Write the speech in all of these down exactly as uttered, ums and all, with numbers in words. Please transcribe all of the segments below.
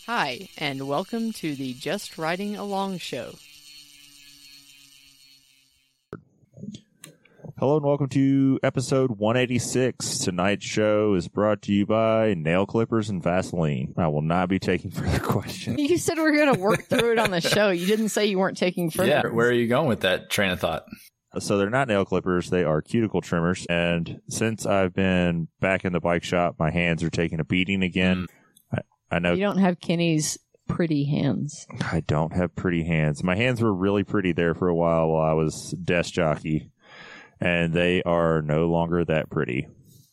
Hi, and welcome to the Just Riding Along show. Hello and welcome to episode one eighty-six. Tonight's show is brought to you by Nail Clippers and Vaseline. I will not be taking further questions. You said we were going to work through it on the show. You didn't say you weren't taking further. Yeah, where are you going with that train of thought? So they're not nail clippers, they are cuticle trimmers. And since I've been back in the bike shop, my hands are taking a beating again. Mm. I, I know you don't have Kenny's pretty hands. I don't have pretty hands. My hands were really pretty there for a while while I was desk jockey. And they are no longer that pretty.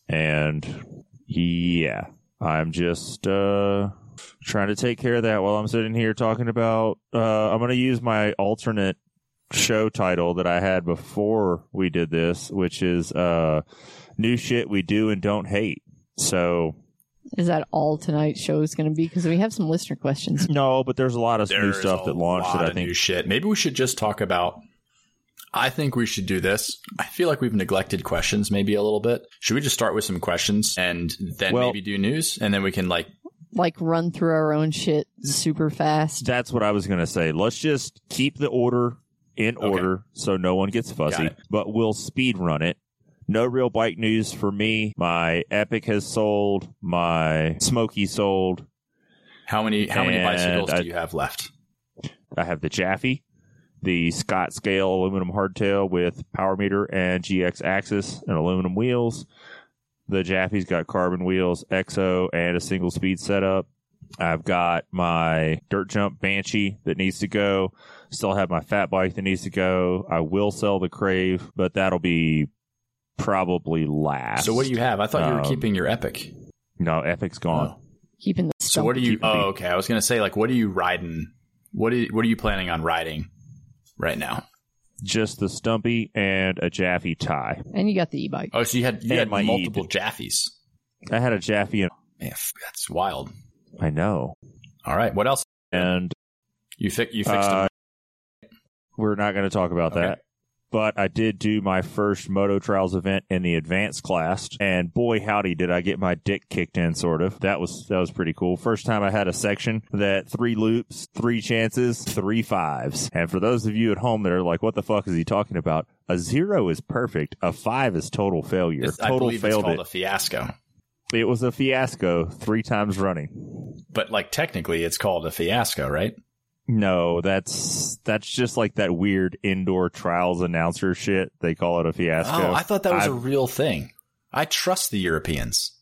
And yeah, I'm just uh, trying to take care of that while I'm sitting here talking about, uh, I'm going to use my alternate show title that I had before we did this, which is uh, New Shit We Do and Don't Hate. So... Is that all tonight's show is going to be? Because we have some listener questions. No, but there's a lot of there new stuff that launched that I think... New shit. Maybe we should just talk about... I think we should do this. I feel like we've neglected questions maybe a little bit. Should we just start with some questions and then well, maybe do news? And then we can like... Like run through our own shit super fast? That's what I was going to say. Let's just keep the order in okay. order so no one gets fussy. But we'll speed run it. No real bike news for me. My Epic has sold. My Smokey sold. How many How many bicycles I, do you have left? I have the Jaffe. The Scott Scale aluminum hardtail with power meter and G X axis and aluminum wheels. The Jaffe's got carbon wheels, X O, and a single speed setup. I've got my Dirt Jump Banshee that needs to go. Still have my fat bike that needs to go. I will sell the Crave, but that'll be probably last. So what do you have? I thought you were um, keeping your Epic. No, Epic's gone. Oh. Keeping the So what are you? Oh, okay. I was going to say, like, what are you riding? What are you, What are you planning on riding right now? Just the Stumpy and a Jaffe tie. And you got the e-bike. Oh, so you had you and had my multiple e- Jaffes. I had a Jaffe. And Man, that's wild. I know. All right. What else? And you, fi- you fixed uh, them. We're not going to talk about Okay. that. But I did do my first Moto Trials event in the advanced class, and boy howdy did I get my dick kicked in, sort of. That was that was pretty cool. First time I had a section that three loops, three chances, three fives. And for those of you at home that are like, what the fuck is he talking about? A zero is perfect. A five is total failure. It's, total I believe failed it's called it. a fiasco. It was a fiasco three times running. But like technically it's called a fiasco, right? No, that's that's just like that weird indoor trials announcer shit. They call it a fiasco. Oh, I thought that was I've, a real thing. I trust the Europeans.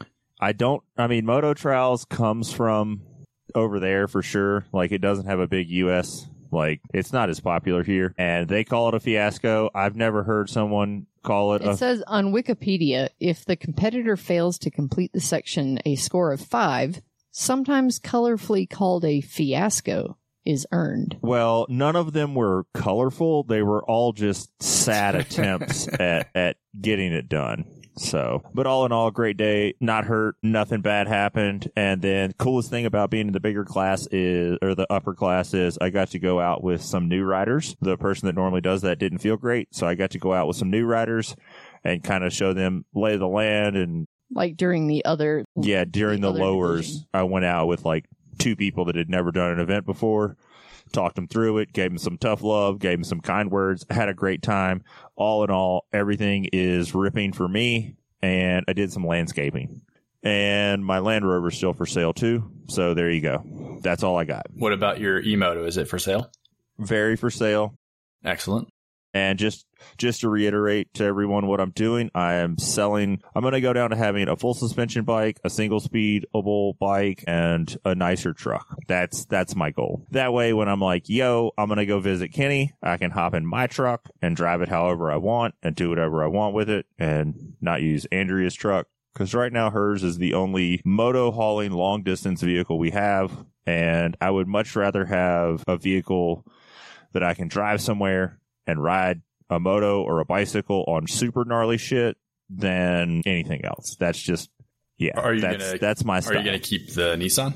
I don't. I mean, Moto Trials comes from over there for sure. Like, it doesn't have a big U S. Like, it's not as popular here, and they call it a fiasco. I've never heard someone call it. It a, says on Wikipedia, if the competitor fails to complete the section a score of five, sometimes colorfully called a fiasco, is earned. Well, none of them were colorful. They were all just sad attempts at, at getting it done. So, but all in all, great day. Not hurt. Nothing bad happened. And then coolest thing about being in the bigger class is, or the upper class is, I got to go out with some new riders. The person that normally does that didn't feel great. So I got to go out with some new riders and kind of show them lay of the land. And like during the other. Yeah, during the, the lowers, division. I went out with like two people that had never done an event before, talked them through it, gave them some tough love, gave them some kind words, had a great time. All in all, everything is ripping for me, and I did some landscaping. And my Land Rover's still for sale too, so there you go. That's all I got. What about your E-Moto? Is it for sale? Very for sale. Excellent. And just just to reiterate to everyone what I'm doing, I am selling, I'm going to go down to having a full suspension bike, a single speedable bike, and a nicer truck. That's that's my goal. That way, when I'm like, yo, I'm going to go visit Kenny, I can hop in my truck and drive it however I want and do whatever I want with it and not use Andrea's truck. Because right now hers is the only moto hauling long distance vehicle we have. And I would much rather have a vehicle that I can drive somewhere and ride a moto or a bicycle on super gnarly shit than anything else. That's just, yeah, are you that's, gonna, that's my style. Are you going to keep the Nissan?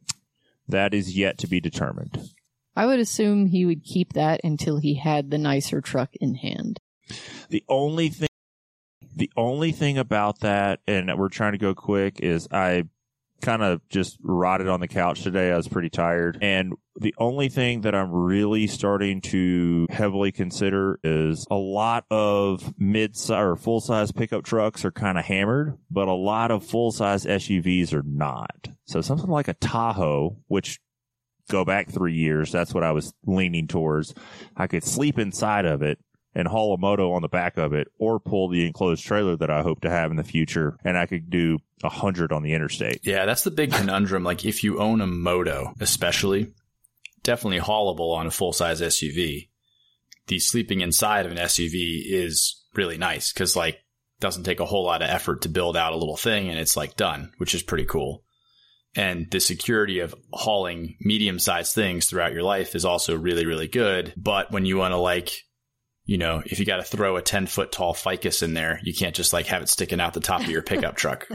That is yet to be determined. I would assume he would keep that until he had the nicer truck in hand. The only thing, the only thing about that, and we're trying to go quick, is I kind of just rotted on the couch today. I was pretty tired. And the only thing that I'm really starting to heavily consider is a lot of mid-size or full-size pickup trucks are kind of hammered, but a lot of full-size S U Vs are not. So something like a Tahoe, which go back three years, that's what I was leaning towards. I could sleep inside of it and haul a moto on the back of it, or pull the enclosed trailer that I hope to have in the future, and I could do a hundred on the interstate. Yeah, that's the big conundrum. Like, if you own a moto, especially, definitely haulable on a full-size S U V, the sleeping inside of an S U V is really nice because, like, doesn't take a whole lot of effort to build out a little thing, and it's, like, done, which is pretty cool. And the security of hauling medium-sized things throughout your life is also really, really good. But when you want to, like, you know, if you got to throw a ten foot tall ficus in there, you can't just like have it sticking out the top of your pickup truck.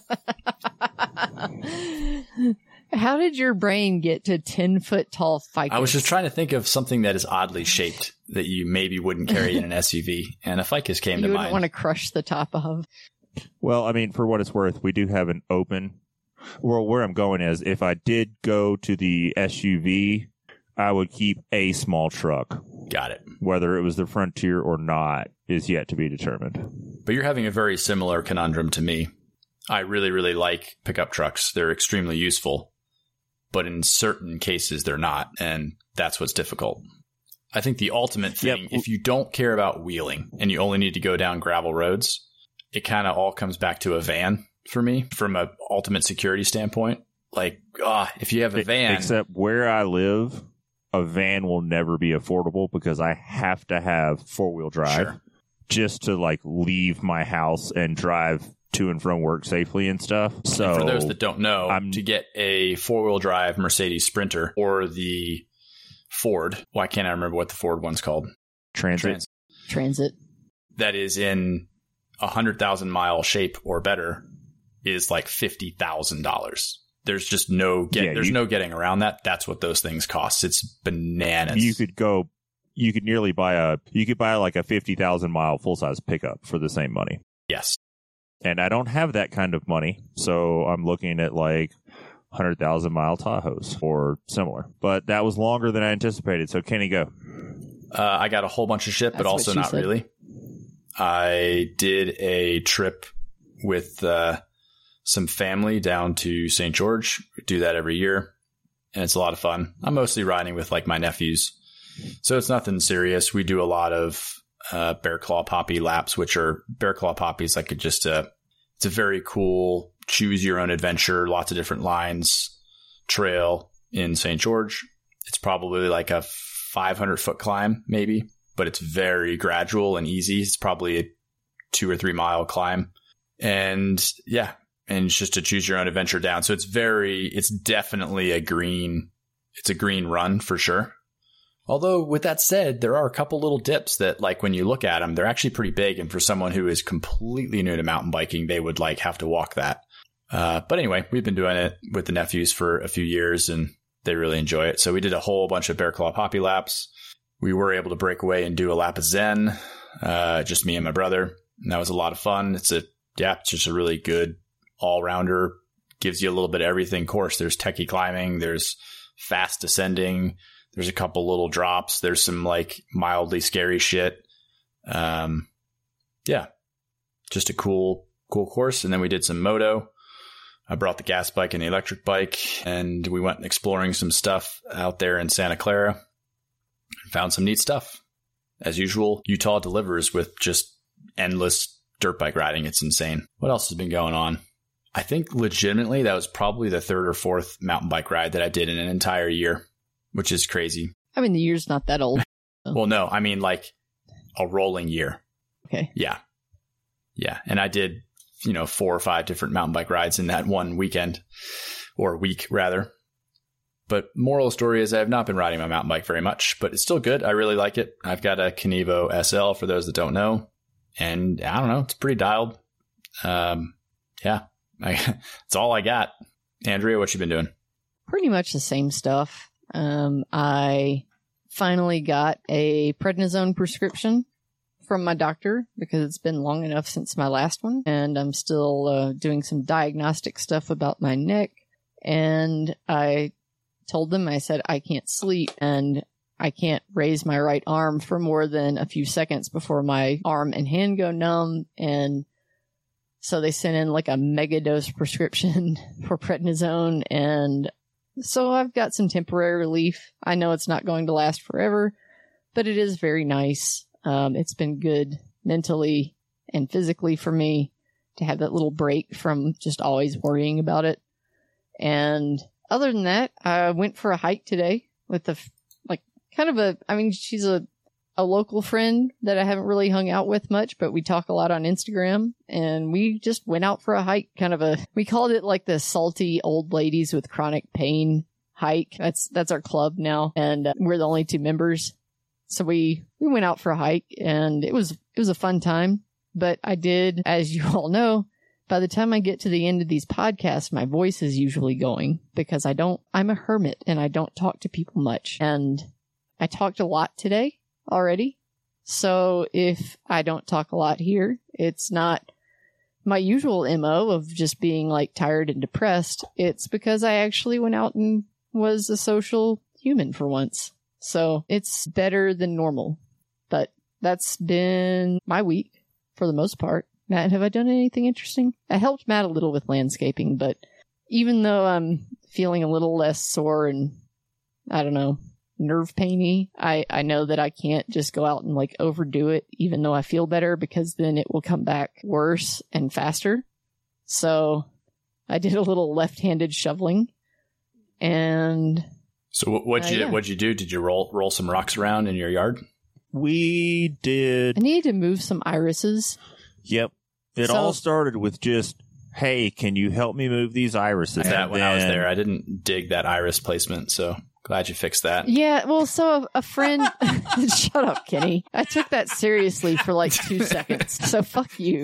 How did your brain get to ten foot tall ficus? I was just trying to think of something that is oddly shaped that you maybe wouldn't carry in an S U V, and a ficus came you to mind. You wouldn't want to crush the top of. Well, I mean, for what it's worth, we do have an open. Well, where I'm going is if I did go to the S U V, I would keep a small truck. Got it. Whether it was the Frontier or not is yet to be determined. But you're having a very similar conundrum to me. I really, really like pickup trucks. They're extremely useful. But in certain cases, they're not. And that's what's difficult. I think the ultimate thing, yep. if you don't care about wheeling and you only need to go down gravel roads, it kind of all comes back to a van for me from an ultimate security standpoint. Like, ah, if you have a van. Except where I live, a van will never be affordable because I have to have four-wheel drive sure. just to like leave my house and drive to and from work safely and stuff. So and for those that don't know, I'm, to get a four-wheel drive Mercedes Sprinter or the Ford, why can't I remember what the Ford one's called? Transit. Transit. Transit. That is in a one hundred thousand mile shape or better is like fifty thousand dollars. There's just no get, yeah, there's you, no getting around that. That's what those things cost. It's bananas. You could go, you could nearly buy a, you could buy like a fifty thousand mile full size pickup for the same money. Yes. And I don't have that kind of money. So I'm looking at like one hundred thousand mile Tahoes or similar. But that was longer than I anticipated. So Kenny, go. Uh, I got a whole bunch of shit, That's but also not said. really. I did a trip with, uh, some family down to Saint George. We do that every year, and it's a lot of fun. I'm mostly riding with like my nephews, so it's nothing serious. We do a lot of uh, Bear Claw Poppy laps, which are Bear Claw Poppies like a, just a, it's a very cool choose your own adventure, lots of different lines trail in Saint George. It's probably like a five hundred foot climb maybe, but it's very gradual and easy. It's probably a two or three mile climb, and yeah. And it's just to choose your own adventure down. So it's very, it's definitely a green, it's a green run for sure. Although with that said, there are a couple little dips that like when you look at them, they're actually pretty big. And for someone who is completely new to mountain biking, they would like have to walk that. Uh, but anyway, we've been doing it with the nephews for a few years and they really enjoy it. So we did a whole bunch of Bear Claw Poppy laps. We were able to break away and do a lap of Zen, uh, just me and my brother. And that was a lot of fun. It's a, yeah, it's just a really good all-rounder, gives you a little bit of everything course. There's techie climbing, there's fast descending, there's a couple little drops, there's some like mildly scary shit. Um, yeah, just a cool, cool course. And then we did some moto. I brought the gas bike and the electric bike, and we went exploring some stuff out there in Santa Clara and found some neat stuff. As usual, Utah delivers with just endless dirt bike riding. It's insane. What else has been going on? I think legitimately that was probably the third or fourth mountain bike ride that I did in an entire year, which is crazy. I mean, the year's not that old. Well, no, I mean like a rolling year. Okay. Yeah. Yeah. And I did, you know, four or five different mountain bike rides in that one weekend or week rather. But moral of the story is I have not been riding my mountain bike very much, but it's still good. I really like it. I've got a Kenevo S L for those that don't know. And I don't know, it's pretty dialed. Um, yeah. I, that's all I got. Andrea, what you been doing? Pretty much the same stuff. Um, I finally got a prednisone prescription from my doctor because it's been long enough since my last one, and I'm still uh, doing some diagnostic stuff about my neck. And I told them, I said, I can't sleep and I can't raise my right arm for more than a few seconds before my arm and hand go numb. And so they sent in like a mega dose prescription for prednisone. And so I've got some temporary relief. I know it's not going to last forever, but it is very nice. Um, it's been good mentally and physically for me to have that little break from just always worrying about it. And other than that, I went for a hike today with the, like, kind of a, I mean, she's a, a local friend that I haven't really hung out with much, but we talk a lot on Instagram, and we just went out for a hike, kind of a, we called it like the salty old ladies with chronic pain hike. That's, that's our club now. And uh, we're the only two members. So we, we went out for a hike, and it was, it was a fun time, but I did, as you all know, by the time I get to the end of these podcasts, my voice is usually going because I don't, I'm a hermit and I don't talk to people much. And I talked a lot today already. So if I don't talk a lot here, it's not my usual M O of just being like tired and depressed. It's because I actually went out and was a social human for once. So it's better than normal. But that's been my week for the most part. Matt, have I done anything interesting? I helped Matt a little with landscaping, but even though I'm feeling a little less sore and, I don't know, nerve painy, I, I know that I can't just go out and like overdo it, even though I feel better, because then it will come back worse and faster. So I did a little left-handed shoveling, and so what, what'd you uh, yeah. what'd you do? Did you roll roll some rocks around in your yard? We did. I needed to move some irises. Yep. It so, all started with just, hey, can you help me move these irises? That when then, I was there, I didn't dig that iris placement, so glad you fixed that. Yeah, well, so a, a friend... Shut up, Kenny. I took that seriously for like two seconds, so fuck you.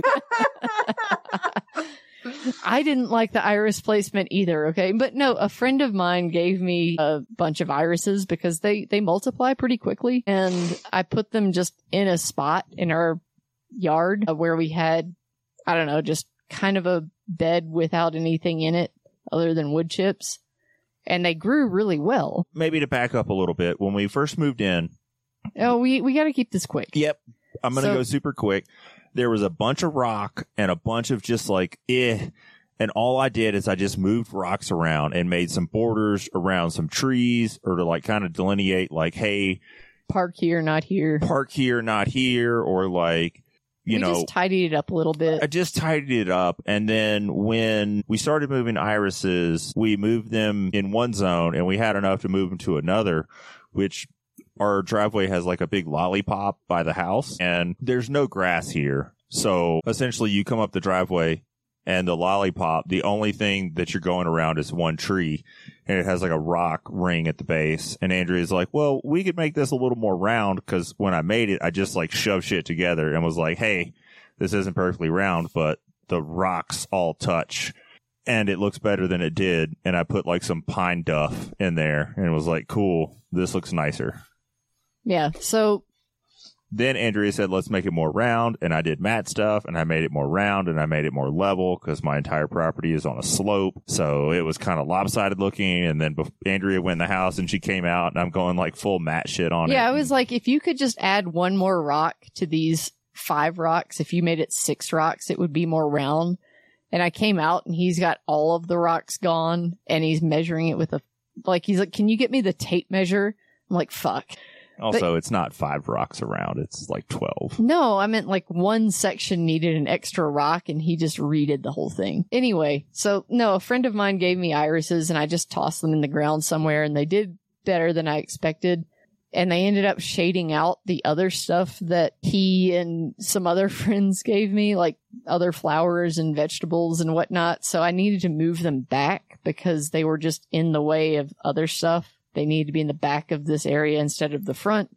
I didn't like the iris placement either, okay? But no, a friend of mine gave me a bunch of irises because they, they multiply pretty quickly, and I put them just in a spot in our yard where we had, I don't know, just kind of a bed without anything in it other than wood chips. And they grew really well. Maybe to back up a little bit, when we first moved in. Oh, we, we got to keep this quick. Yep. I'm going to so, go super quick. There was a bunch of rock and a bunch of just like, eh. And all I did is I just moved rocks around and made some borders around some trees, or to like kind of delineate like, hey, park here, not here. Park here, not here. Or like, You we know, just tidied it up a little bit. I just tidied it up. And then when we started moving irises, we moved them in one zone, and we had enough to move them to another, which our driveway has like a big lollipop by the house, and there's no grass here. So essentially you come up the driveway, and the lollipop, the only thing that you're going around is one tree, and it has like a rock ring at the base. And Andrea's like, well, we could make this a little more round, because when I made it, I just like shoved shit together and was like, hey, this isn't perfectly round, but the rocks all touch and it looks better than it did. And I put like some pine duff in there and was like, cool, this looks nicer. Yeah. So then Andrea said, let's make it more round. And I did matte stuff, and I made it more round, and I made it more level because my entire property is on a slope. So it was kind of lopsided looking. And then Andrea went in the house and she came out, and I'm going like full matte shit on yeah, it. Yeah, I was like, if you could just add one more rock to these five rocks, if you made it six rocks, it would be more round. And I came out, and he's got all of the rocks gone, and he's measuring it with a, like, he's like, can you get me the tape measure? I'm like, fuck. Also, but, it's not five rocks around. It's like twelve. No, I meant like one section needed an extra rock, and he just redid the whole thing. Anyway, so no, a friend of mine gave me irises, and I just tossed them in the ground somewhere, and they did better than I expected. And they ended up shading out the other stuff that he and some other friends gave me, like other flowers and vegetables and whatnot. So I needed to move them back because they were just in the way of other stuff. They need to be in the back of this area instead of the front.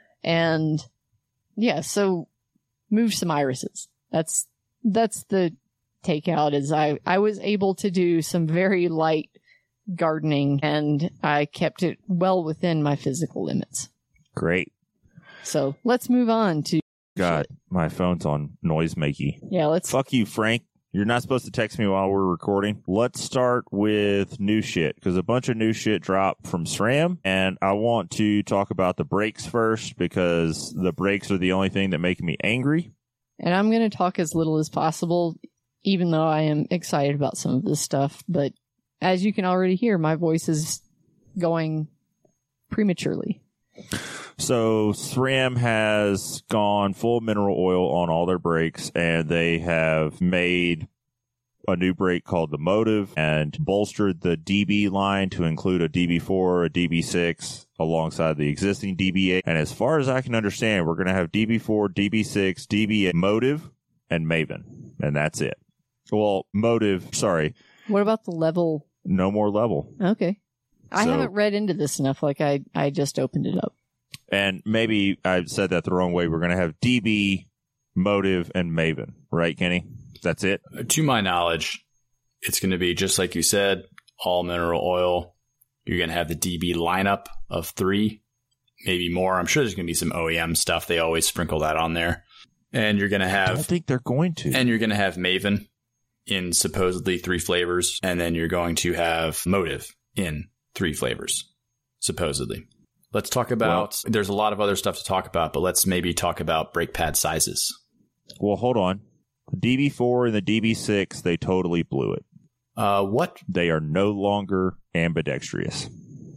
And yeah, so move some irises. That's, that's the takeout is I, I was able to do some very light gardening, and I kept it well within my physical limits. Great. So let's move on to God, shit. my phone's on noise-makey. Yeah, let's... Fuck you, Frank. You're not supposed to text me while we're recording. Let's start with new shit, because a bunch of new shit dropped from SRAM, and I want to talk about the breaks first, because the breaks are the only thing that make me angry. And I'm going to talk as little as possible, even though I am excited about some of this stuff. But as you can already hear, my voice is going prematurely. So SRAM has gone full mineral oil on all their brakes, and they have made a new brake called the Motive and bolstered the D B line to include a D B four, a D B six alongside the existing D B eight. And as far as I can understand, we're going to have D B four, D B six, D B eight, Motive, and Maven. And that's it. Well, Motive, sorry. What about the level? No more level. Okay. I So- haven't read into this enough. Like I, I just opened it up. And maybe I said that the wrong way. We're going to have D B, Motive, and Maven. Right, Kenny? That's it? To my knowledge, it's going to be just like you said, all mineral oil. You're going to have the D B lineup of three, maybe more. I'm sure there's going to be some O E M stuff. They always sprinkle that on there. And you're going to I have... don't think they're going to. And you're going to have Maven in supposedly three flavors. And then you're going to have Motive in three flavors, supposedly. Let's talk about... Well, there's a lot of other stuff to talk about, but let's maybe talk about brake pad sizes. Well, hold on. The D B four and the D B six, they totally blew it. Uh, what? They are no longer ambidextrous.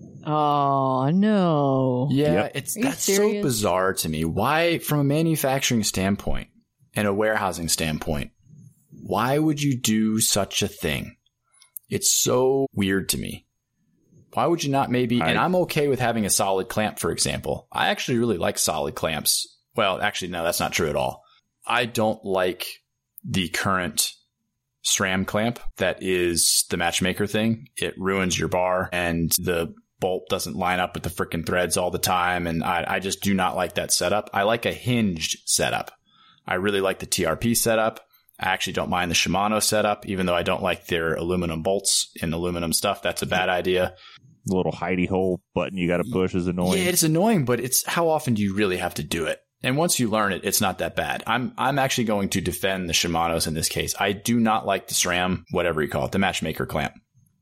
Oh, no. Yeah, Yep. it's Are you that's so serious? bizarre to me. Why, from a manufacturing standpoint and a warehousing standpoint, why would you do such a thing? It's so weird to me. Why would you not maybe... I, and I'm okay with having a solid clamp, for example. I actually really like solid clamps. Well, actually, no, that's not true at all. I don't like the current SRAM clamp that is the matchmaker thing. It ruins your bar, and the bolt doesn't line up with the freaking threads all the time, and I, I just do not like that setup. I like a hinged setup. I really like the T R P setup. I actually don't mind the Shimano setup, even though I don't like their aluminum bolts and aluminum stuff. That's a bad idea. The little hidey hole button you got to push is annoying. Yeah, it's annoying, but it's how often do you really have to do it? And once you learn it, it's not that bad. I'm I'm actually going to defend the Shimanos in this case. I do not like the SRAM, whatever you call it, the matchmaker clamp.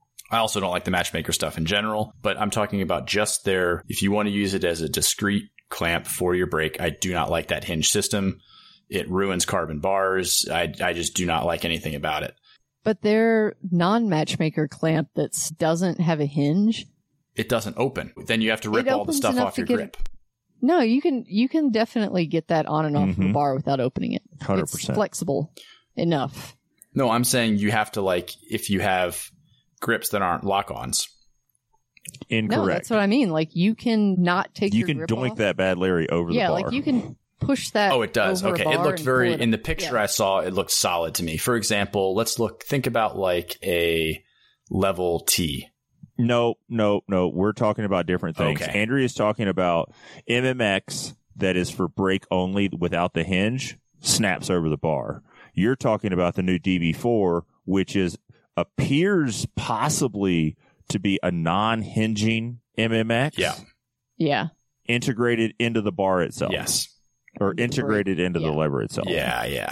I also don't like the matchmaker stuff in general, but I'm talking about just their, if you want to use it as a discrete clamp for your brake, I do not like that hinge system. It ruins carbon bars. I, I just do not like anything about it. But their non-matchmaker clamp that doesn't have a hinge, It doesn't open. Then you have to rip It all the opens stuff enough off to your get grip. no, you can you can definitely get that on and off of the Mhm. bar without opening it. one hundred It's percent. flexible enough. No, I'm saying you have to, like, if you have grips that aren't lock-ons. Incorrect. No, that's what I mean. Like you can not take you your can grip doink off. that bad Larry over Yeah, the bar. like you can push that. Oh, it does. over a Okay. It bar looked and very, pull it in the up. picture Yeah. I saw, it looked solid to me. For example, let's look, think about like a level T. No, no, no. We're talking about different things. Okay. Andrea's talking about M M X that is for brake only without the hinge, snaps over the bar. You're talking about the new D B four, which is appears possibly to be a non-hinging M M X. Yeah. Yeah. Integrated into the bar itself. Yes. Or integrated into Yeah. the lever itself. Yeah, yeah.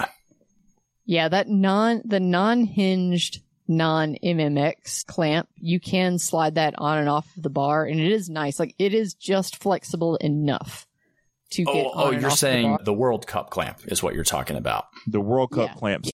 Yeah, that non the non-hinged non-M M X clamp, you can slide that on and off of the bar, and it is nice. Like it is just flexible enough to get Oh, on oh, and you're off saying the bar. the World Cup clamp is what you're talking about. The World Cup Yeah. clamps.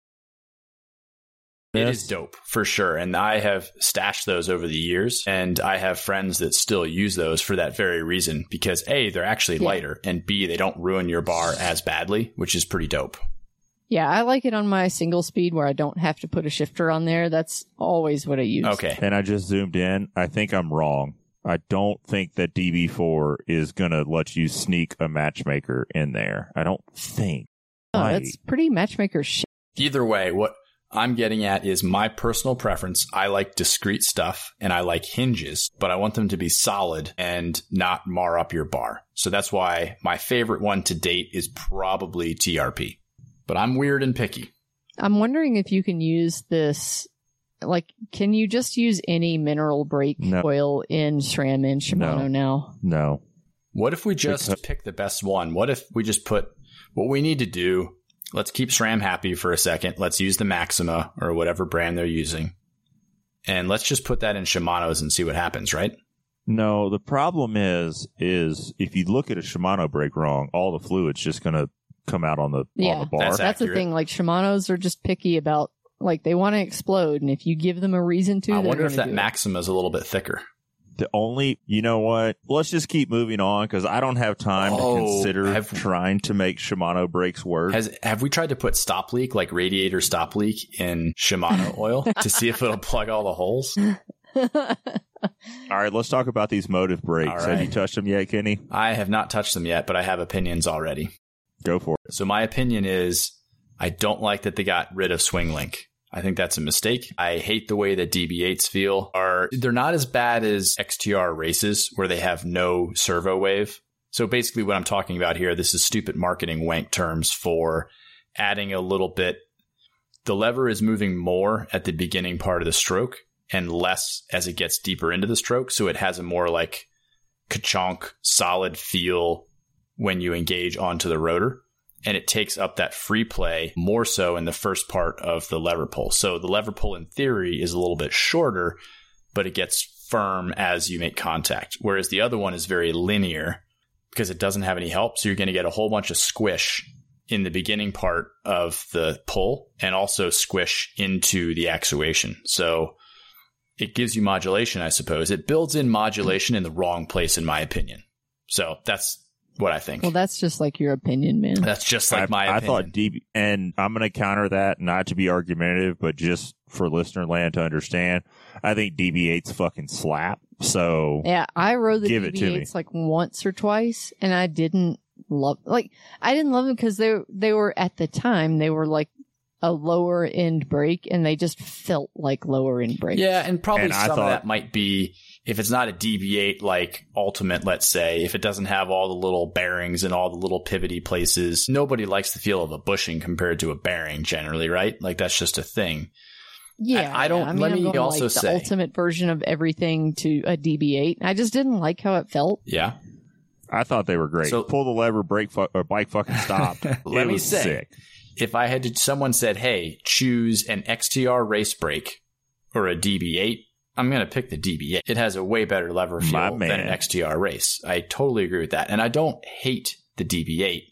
It Yes. is dope for sure. And I have stashed those over the years, and I have friends that still use those for that very reason, because A, they're actually Yeah. lighter, and B, they don't ruin your bar as badly, which is pretty dope. Yeah, I like it on my single speed where I don't have to put a shifter on there. That's always what I use. Okay. And I just zoomed in. I think I'm wrong. I don't think that D B four is going to let you sneak a matchmaker in there. I don't think. Oh, Why? that's pretty matchmaker shit. Either way, what I'm getting at is my personal preference. I like discrete stuff and I like hinges, but I want them to be solid and not mar up your bar. So that's why my favorite one to date is probably T R P. But I'm weird and picky. I'm wondering if you can use this. Like, can you just use any mineral brake No. oil in SRAM and Shimano No. now? No. What if we just Because- pick the best one? What if we just put What we need to do, let's keep SRAM happy for a second. Let's use the Maxima or whatever brand they're using. And let's just put that in Shimano's and see what happens, right? No, the problem is, is if you look at a Shimano brake wrong, all the fluid's just going to come out on the, yeah, on the bar. That's That's the accurate. thing. Like Shimano's are just picky about, like, they want to explode. And if you give them a reason to, I they're wonder if gonna that do it. Maxima is a little bit thicker. The only, you know what? Let's just keep moving on because I don't have time Oh, to consider have- trying to make Shimano brakes work. Has have we tried to put stop leak, like radiator stop leak, in Shimano oil to see if it'll plug all the holes? All right, let's talk about these Motive brakes. All Have right. you touched them yet, Kenny? I have not touched them yet, but I have opinions already. Go for it. So my opinion is I don't like that they got rid of Swing Link. I think that's a mistake. I hate the way that D B eights feel. Are they're not as bad as X T R races where they have no servo wave. So basically what I'm talking about here, this is stupid marketing wank terms for adding a little bit. The lever is moving more at the beginning part of the stroke and less as it gets deeper into the stroke. So it has a more like ka-chonk solid feel when you engage onto the rotor. And it takes up that free play more so in the first part of the lever pull. So the lever pull in theory is a little bit shorter, but it gets firm as you make contact. Whereas the other one is very linear because it doesn't have any help. So you're going to get a whole bunch of squish in the beginning part of the pull and also squish into the actuation. So it gives you modulation, I suppose. It builds in modulation in the wrong place, in my opinion. So that's what I think. Well, that's just like your opinion, man. That's just like I, my I opinion. thought D B, and I'm going to counter that, not to be argumentative, but just for listener land to understand. I think D B eights fucking slap. So Yeah, I rode the Give it to D B eights like once or twice, and I didn't love like I didn't love them because they they were at the time they were like a lower end brake, and they just felt like lower end brakes. Yeah, and probably And I some thought- of that might be if it's not a D B eight like Ultimate, let's say, if it doesn't have all the little bearings and all the little pivoty places. Nobody likes the feel of a bushing compared to a bearing generally, right? Like that's just a thing. Yeah, I- I don't- yeah. I mean, let I'm me going, also like, say- the ultimate version of everything to a D B eight. I just didn't like how it felt. Yeah. I thought they were great. So- Pull the lever, brake, fu- or bike fucking stopped. Let It me was say, sick. if I had to, someone said, hey, choose an X T R race brake or a D B eight, I'm going to pick the D B eight. It has a way better lever My feel man. than an X T R race. I totally agree with that. And I don't hate the D B eight.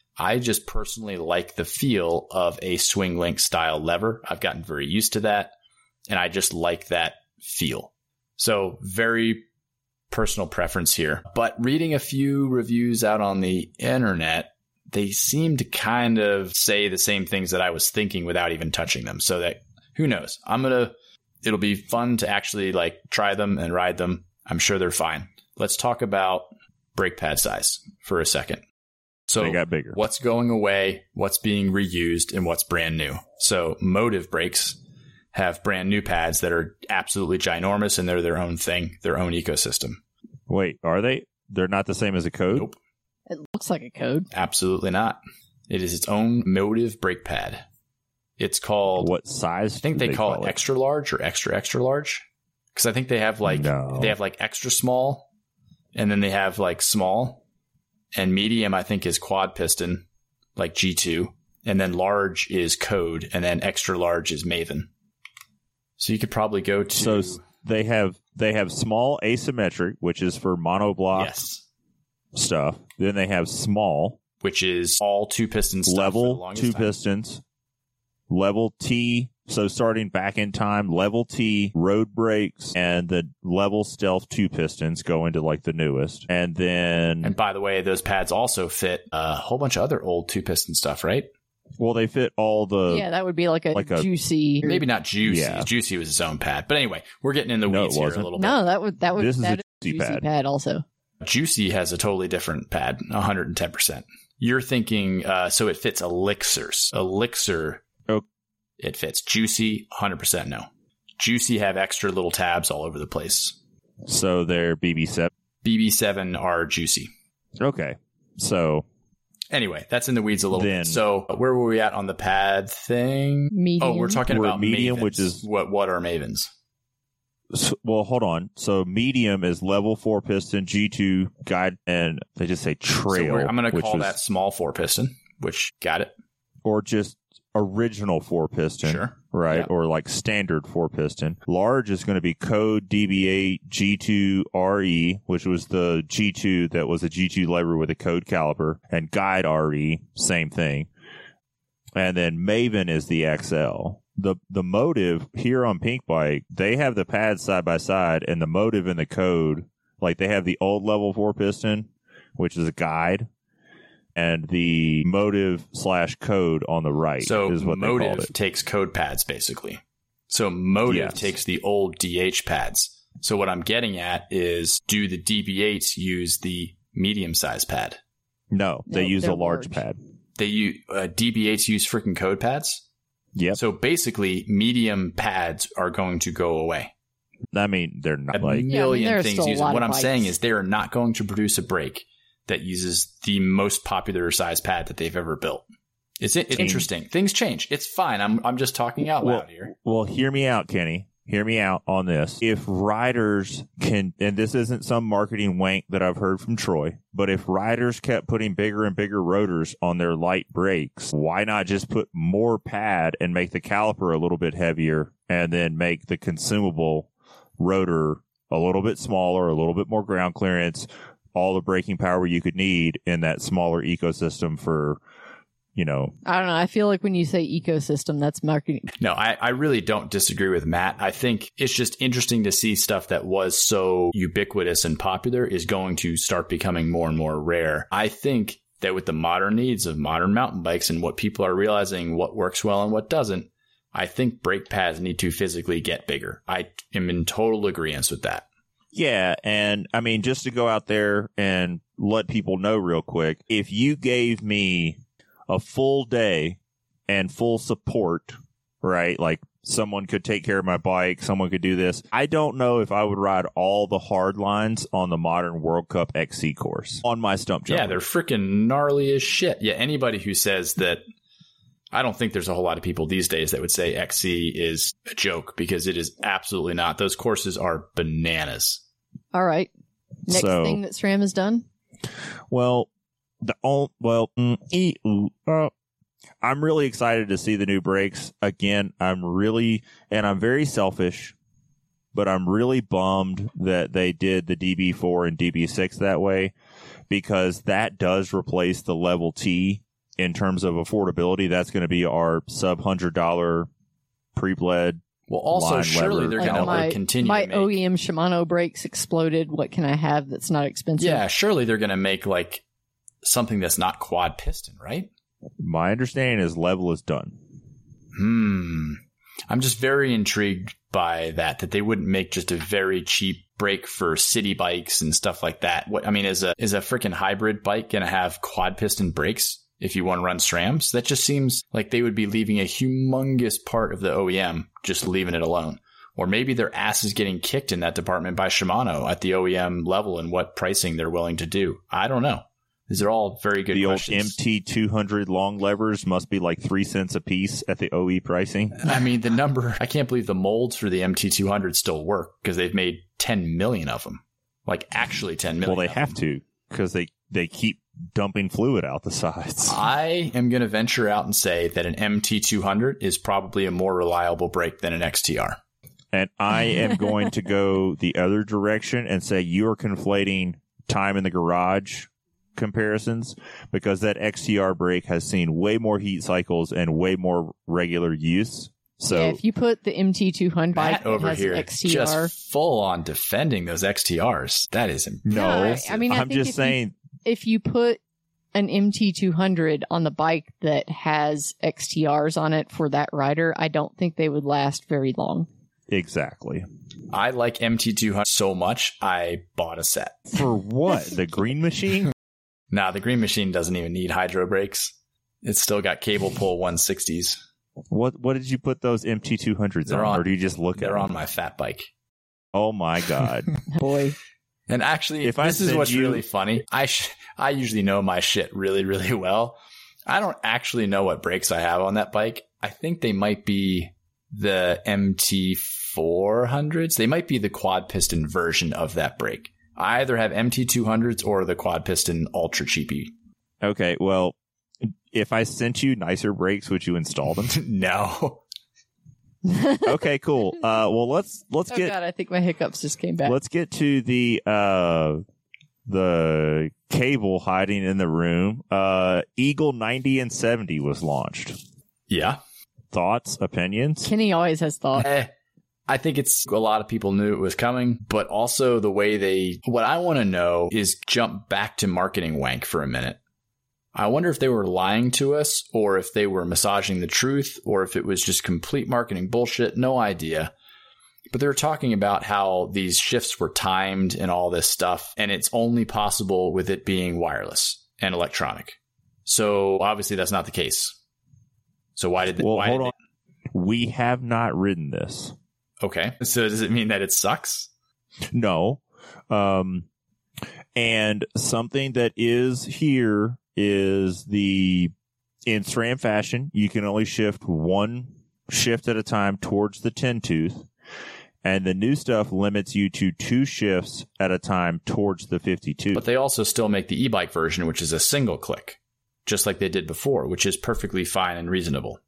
I just personally like the feel of a Swing Link style lever. I've gotten very used to that, and I just like that feel. So very personal preference here. But reading a few reviews out on the internet, they seem to kind of say the same things that I was thinking without even touching them. So that, who knows? I'm going to, it'll be fun to actually like try them and ride them. I'm sure they're fine. Let's talk about brake pad size for a second. So They got bigger. what's going away, what's being reused, and what's brand new. So Motive brakes have brand new pads that are absolutely ginormous, and they're their own thing, their own ecosystem. Wait, are they? They're not the same as a code? Nope. It looks like a code. Absolutely not. It is its own Motive brake pad. It's called, What size? I think do they, call, it extra large or extra extra large, because I think they have like No. they have like extra small, and then they have like small, and medium I think is quad piston, like G two, and then large is code, and then extra large is Maven. So you could probably go to So s- they have they have small asymmetric, which is for monoblock yes, stuff. Then they have small which is all two piston stuff for the level longest two time. pistons, level T. So starting back in time, level T road brakes and the level stealth two pistons go into like the newest, and then And by the way, those pads also fit a whole bunch of other old two piston stuff, right? well they fit all the yeah, that would be like a like a- juicy. Maybe not Juicy. Yeah. Juicy was its own pad. But anyway, we're getting in the No, it weeds here a wasn't. little bit. No, that would that would This is that a is juicy juicy pad. pad also. Juicy has a totally different pad, one hundred ten percent. You're thinking, uh, so it fits Elixirs. Elixir, Oh. it fits. Juicy, one hundred percent no. Juicy have extra little tabs all over the place. so they're B B seven. B B seven are Juicy. Okay, so Anyway, that's in the weeds a little Then- bit. So where were we at on the pad thing? Medium. Oh, we're talking We're about medium, Mavens. which is- what? What are Mavens? S- well, hold on. So medium is level four piston G two guide, and they just say So trail. we're- I'm going to which call was- that small four piston. which got it. Or just original four piston. Sure. Right. Yep. Or like standard four piston. Large is going to be Code D B eight G two R E, which was the G two that was a G two lever with a Code caliper, and Guide R E, same thing. And then Maven is the X L. The the Motive here on Pink Bike, they have the pads side by side, and the Motive and the Code, like they have the old level four piston, which is a Guide, and the Motive slash Code on the right. So is what they called Motive it. takes Code pads, basically. So Motive Yes. takes the old D H pads. So what I'm getting at is, do the D B eights use the medium size pad? No, they No, use a they're large, large. pad. They use uh, D B eights use freaking Code pads. Yep. So basically, medium pads are going to go away. I mean, they're not A like Yeah, I mean, million there are things still a use lot it. What of I'm saying bikes. is they are not going to produce a brake that uses the most popular size pad that they've ever built. It's, it's interesting. Things change. It's fine. I'm I'm just talking out Well- loud here. Well, hear me out, Kenny. Hear me out on this. If riders can, and this isn't some marketing wank that I've heard from Troy, but if riders kept putting bigger and bigger rotors on their light brakes, why not just put more pad and make the caliper a little bit heavier and then make the consumable rotor a little bit smaller, a little bit more ground clearance, all the braking power you could need in that smaller ecosystem for, you know, I don't know. I feel like when you say ecosystem, that's marketing. No, I, I really don't disagree with Matt. I think it's just interesting to see stuff that was so ubiquitous and popular is going to start becoming more and more rare. I think that with the modern needs of modern mountain bikes and what people are realizing what works well and what doesn't, I think brake pads need to physically get bigger. I am in total agreement with that. Yeah, and I mean, just to go out there and let people know real quick, if you gave me a full day and full support, right? Like someone could take care of my bike, someone could do this. I don't know if I would ride all the hard lines on the modern World Cup X C course on my stump jumper. Yeah, they're freaking gnarly as shit. Yeah, anybody who says that, I don't think there's a whole lot of people these days that would say X C is a joke, because it is absolutely not. Those courses are bananas. All right. Next So- thing that SRAM has done. Well, the all well, mm, ee, ooh, uh, I'm really excited to see the new brakes again. I'm really, and I'm very selfish, but I'm really bummed that they did the D B four and D B six that way, because that does replace the Level T in terms of affordability. That's going to be our sub hundred dollar pre-bled. Well, also, Line surely lever they're Like going to my continue my to make. O E M Shimano brakes exploded. What can I have that's not expensive? Yeah, surely they're going to make like something that's not quad piston, right? My understanding is Level is done. Hmm. I'm just very intrigued by that, that they wouldn't make just a very cheap brake for city bikes and stuff like that. What I mean, is a is a freaking hybrid bike going to have quad piston brakes if you want to run SRAMs? That just seems like they would be leaving a humongous part of the O E M, just leaving it alone. Or maybe their ass is getting kicked in that department by Shimano at the O E M level and what pricing they're willing to do. I don't know. These are all very good The questions. old M T two hundred long levers must be like three cents a piece at the O E pricing. I mean, the number, I can't believe the molds for the M T two hundred still work, because they've made ten million of them. Like actually ten million. Well, they of have them. to, because they, they keep dumping fluid out the sides. I am going to venture out and say that an M T two hundred is probably a more reliable brake than an X T R. And I am going to go the other direction and say you are conflating time in the garage comparisons, because that X T R brake has seen way more heat cycles and way more regular use. So yeah, if you put the M T two hundred bike Matt that over has here X T R, just full on defending those X T Rs. That is impressive. no, I- I mean, I I'm think just if you- saying if you put an M T two hundred on the bike that has X T Rs on it for that rider, I don't think they would last very long. exactly. I like M T two hundred so much, I bought a set. For what? The green machine? Nah, the Green Machine doesn't even need hydro brakes. It's still got cable pull one sixties. What What did you put those M T two hundreds They're on, on- or do you just look at They're them? on my fat bike. Oh my god! Boy, And actually, If I this is send what's you- really funny. I sh- I usually know my shit really, really well. I don't actually know what brakes I have on that bike. I think they might be the M T four hundreds. They might be the quad piston version of that brake. I either have M T two hundreds or the quad piston ultra cheapy. Okay, well, If I sent you nicer brakes, would you install them? No. Okay, cool. Uh, well, let's let's oh get. God, I think my hiccups just came back. Let's get to the uh, the cable hiding in the room. Uh, Eagle ninety and seventy was launched. Yeah. Thoughts, opinions? Kenny always has thoughts. Eh, I think it's a lot of people knew it was coming, but also the way they. What I want to know is jump back to marketing wank for a minute. I wonder if they were lying to us, or if they were massaging the truth, or if it was just complete marketing bullshit. No idea. But they were talking about how these shifts were timed and all this stuff, and it's only possible with it being wireless and electronic. So obviously that's not the case. So why did they? Well, why hold did on. They... We have not ridden this. Okay. So does it mean that it sucks? No. Um, and something that is here is the, in SRAM fashion, you can only shift one shift at a time towards the ten tooth. And the new stuff limits you to two shifts at a time towards the fifty-two. But they also still make the e-bike version, which is a single click, just like they did before, which is perfectly fine and reasonable.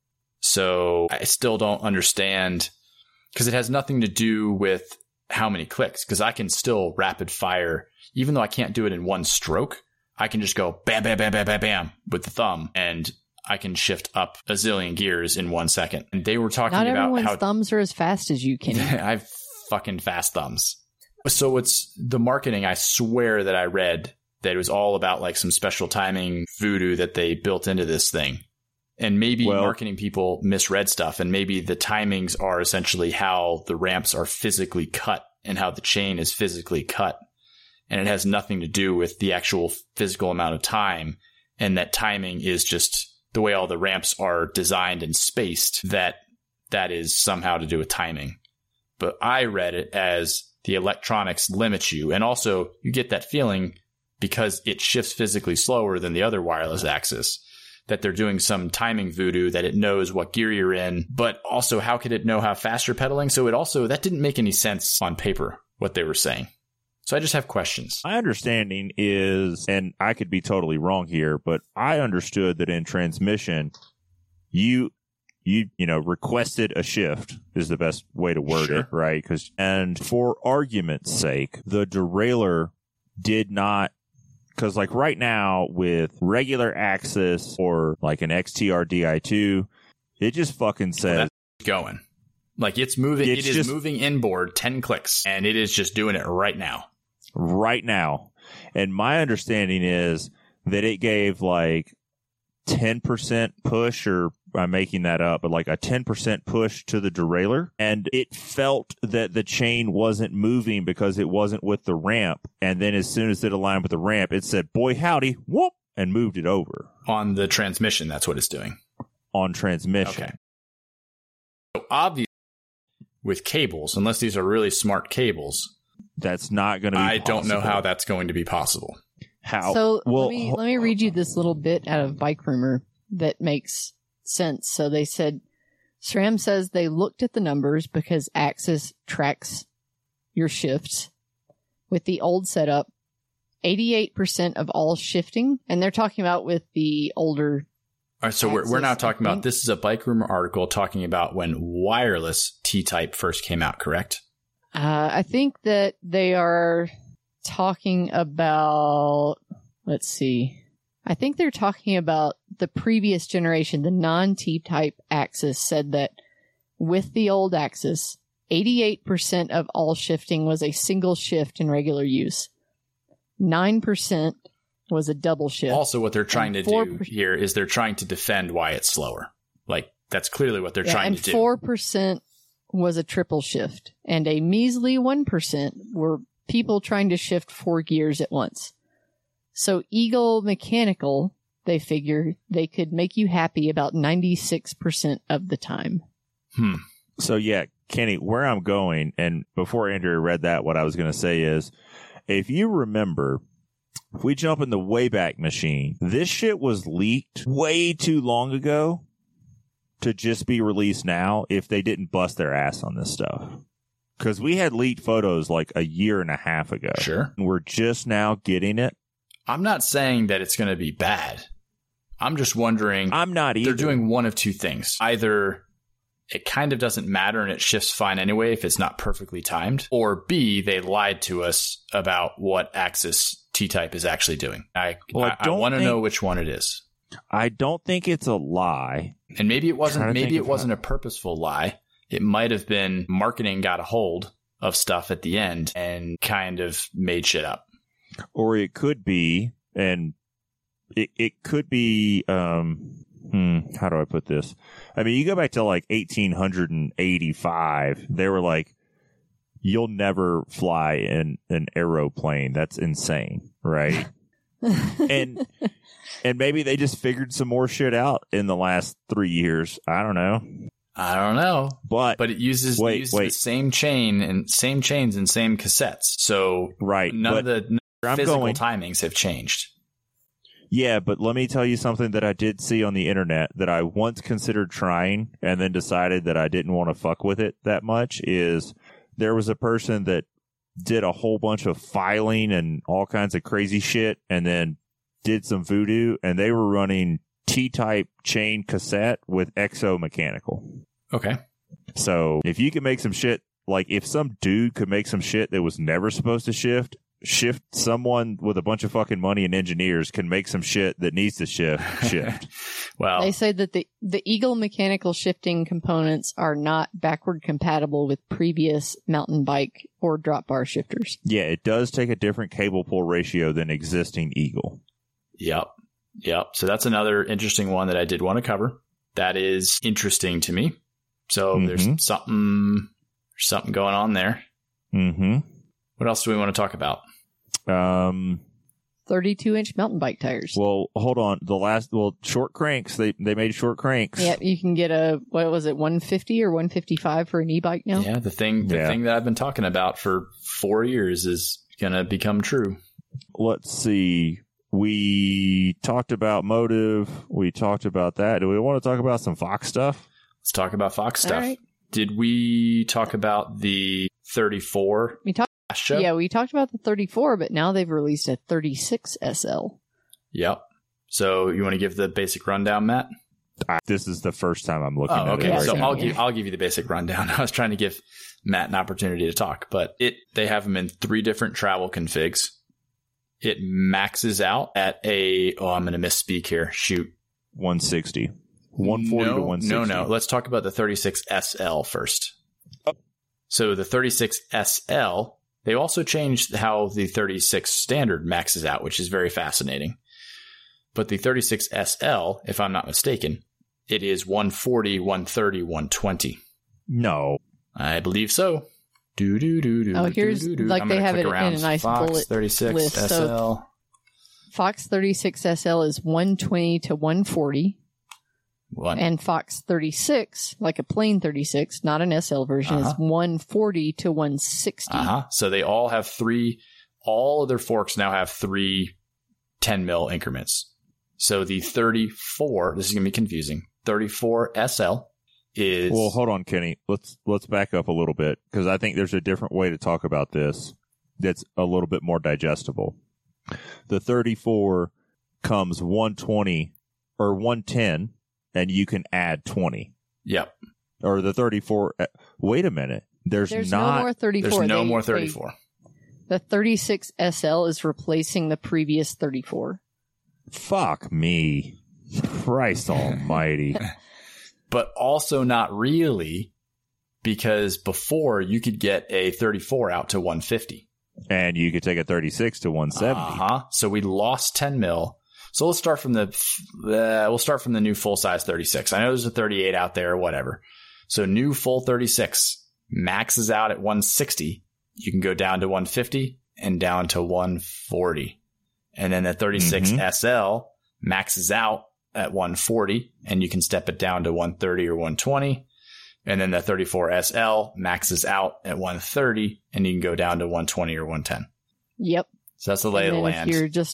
So I still don't understand, because it has nothing to do with how many clicks, because I can still rapid fire, even though I can't do it in one stroke. I can just go bam, bam, bam, bam, bam, bam with the thumb, and I can shift up a zillion gears in one second. And they were talking Not about everyone's how thumbs are as fast as you, Kenny. I have fucking fast thumbs. So it's the marketing. I swear that I read that it was all about like some special timing voodoo that they built into this thing. And maybe well, marketing people misread stuff, and maybe the timings are essentially how the ramps are physically cut and how the chain is physically cut. And it has nothing to do with the actual physical amount of time. And that timing is just the way all the ramps are designed and spaced, that that is somehow to do with timing. But I read it as the electronics limit you. And also you get that feeling because it shifts physically slower than the other wireless axis, that they're doing some timing voodoo, that it knows what gear you're in. But also, how could it know how fast you're pedaling? So it also, that didn't make any sense on paper, what they were saying. So I just have questions. My understanding is, and I could be totally wrong here, but I understood that in transmission, you, you, you know, requested a shift is the best way to word sure. it, right? Because, and for argument's sake, the derailleur did not, because like right now with regular axis or like an X T R D I two, it just fucking says well, that's going. Like it's moving, it's it is just, moving inboard ten clicks, and it is just doing it right now. Right now. And my understanding is that it gave like ten percent push, or I'm making that up, but like a ten percent push to the derailleur. And it felt that the chain wasn't moving because it wasn't with the ramp. And then as soon as it aligned with the ramp, it said, boy, howdy, whoop, and moved it over. On the transmission, that's what it's doing. On transmission. Okay. So obviously, with cables, unless these are really smart cables, that's not going to be I possible. don't know how that's going to be possible. How? So well, let me let me read you this little bit out of Bike Rumor that makes sense. So they said, SRAM says they looked at the numbers because Axis tracks your shifts. With the old setup, eighty-eight percent of all shifting, and they're talking about with the older. All right, so Axis, we're we're now talking about, this is a Bike Rumor article talking about when wireless T-Type first came out, correct? Uh, I think that they are talking about, let's see, I think they're talking about the previous generation, the non-T-type Axis said that with the old Axis, eighty-eight percent of all shifting was a single shift in regular use. nine percent was a double shift. Also, what they're trying to do here is they're trying to defend why it's slower. Like, that's clearly what they're yeah, trying to do. And four percent was a triple shift, and a measly one percent were people trying to shift four gears at once. So Eagle Mechanical, they figure they could make you happy about ninety-six percent of the time. Hmm. So yeah, Kenny, where I'm going, and before Andrew read that, what I was going to say is, if you remember, if we jump in the Wayback Machine, this shit was leaked way too long ago to just be released now if they didn't bust their ass on this stuff. Because we had leaked photos like a year and a half ago. Sure. And we're just now getting it. I'm not saying that it's going to be bad. I'm just wondering. I'm not either. They're doing one of two things. Either it kind of doesn't matter and it shifts fine anyway if it's not perfectly timed, or B, they lied to us about what Axis T-Type is actually doing. I well, I, I, I want to think, know which one it is. I don't think it's a lie. And maybe it wasn't. Maybe it wasn't how. a purposeful lie. It might have been marketing got a hold of stuff at the end and kind of made shit up. Or it could be, and it it could be. Um, hmm, how do I put this? I mean, you go back to like eighteen eighty-five. They were like, "You'll never fly in an aeroplane. That's insane, right?" and and maybe they just figured some more shit out in the last three years. I don't know. I don't know, but but it uses, wait, it uses wait. the same chain and same chains and same cassettes. So right, none of the none physical going, timings have changed. Yeah, but let me tell you something that I did see on the internet that I once considered trying and then decided that I didn't want to fuck with it that much. Is there was a person that did a whole bunch of filing and all kinds of crazy shit and then did some voodoo, and they were running T-type chain cassette with Exo mechanical. Okay. So if you can make some shit, like if some dude could make some shit that was never supposed to shift, shift, someone with a bunch of fucking money and engineers can make some shit that needs to shift, shift. Well, they say that the, the Eagle mechanical shifting components are not backward compatible with previous mountain bike or drop bar shifters. Yeah, it does take a different cable pull ratio than existing Eagle. Yep. Yep. So that's another interesting one that I did want to cover. That is interesting to me. So mm-hmm. there's something, there's something going on there. Mm-hmm. What else do we want to talk about? Um, thirty-two inch mountain bike tires. Well, hold on. The last, well, short cranks. They they made short cranks. Yeah, you can get a, what was it, one fifty or one fifty-five for an e-bike now? Yeah, the thing, the yeah. thing that I've been talking about for four years is going to become true. Let's see. We talked about Motive. We talked about that. Do we want to talk about some Fox stuff? Let's talk about Fox stuff. Right. Did we talk about the thirty-four? We talked. Show? Yeah, we talked about the thirty-four, but now they've released a thirty-six S L. Yep. So you want to give the basic rundown, Matt? I, this is the first time I'm looking oh, at okay. it. Right so now. I'll give I'll give you the basic rundown. I was trying to give Matt an opportunity to talk, but it they have them in three different travel configs. It maxes out at a oh, I'm going to misspeak here. Shoot, one sixty, one forty no, to one sixty. No, no. Let's talk about the thirty-six S L first. Oh. So the thirty-six S L. They also changed how the thirty-six standard maxes out, which is very fascinating. But the thirty-six S L, if I'm not mistaken, it is one forty, one thirty, one twenty. No. I believe so. Do, do, do, do, oh, here's, do, do, do. like I'm they have it around. in a nice Fox bullet thirty-six list. S L. So Fox thirty-six S L is one twenty to one forty. What? And Fox thirty-six, like a plain thirty-six, not an S L version, uh-huh. is one forty to one sixty. Uh-huh. So they all have three, all of their forks now have three ten mil increments. So the thirty-four, this is going to be confusing, thirty-four S L is... Well, hold on, Kenny. Let's let's back up a little bit, because I think there's a different way to talk about this that's a little bit more digestible. The thirty-four comes one twenty or one ten, and you can add twenty. Yep. Or the thirty-four. Uh, wait a minute. There's, there's not. no more thirty-four. There's no they, more thirty-four. They, the thirty-six S L is replacing the previous thirty-four. Fuck me. Christ almighty. But also not really, because before you could get a thirty-four out to one fifty. And you could take a thirty-six to one seventy. Uh-huh. So we lost ten mil. So let's start from the, uh, we'll start from the new full size thirty-six. I know there's a thirty-eight out there or whatever. So new full thirty-six maxes out at one sixty. You can go down to one fifty and down to one forty. And then the thirty-six mm-hmm. S L maxes out at one forty, and you can step it down to one thirty or one twenty. And then the thirty-four S L maxes out at one thirty, and you can go down to one twenty or one ten. Yep. So that's the lay and of the land. If you're just,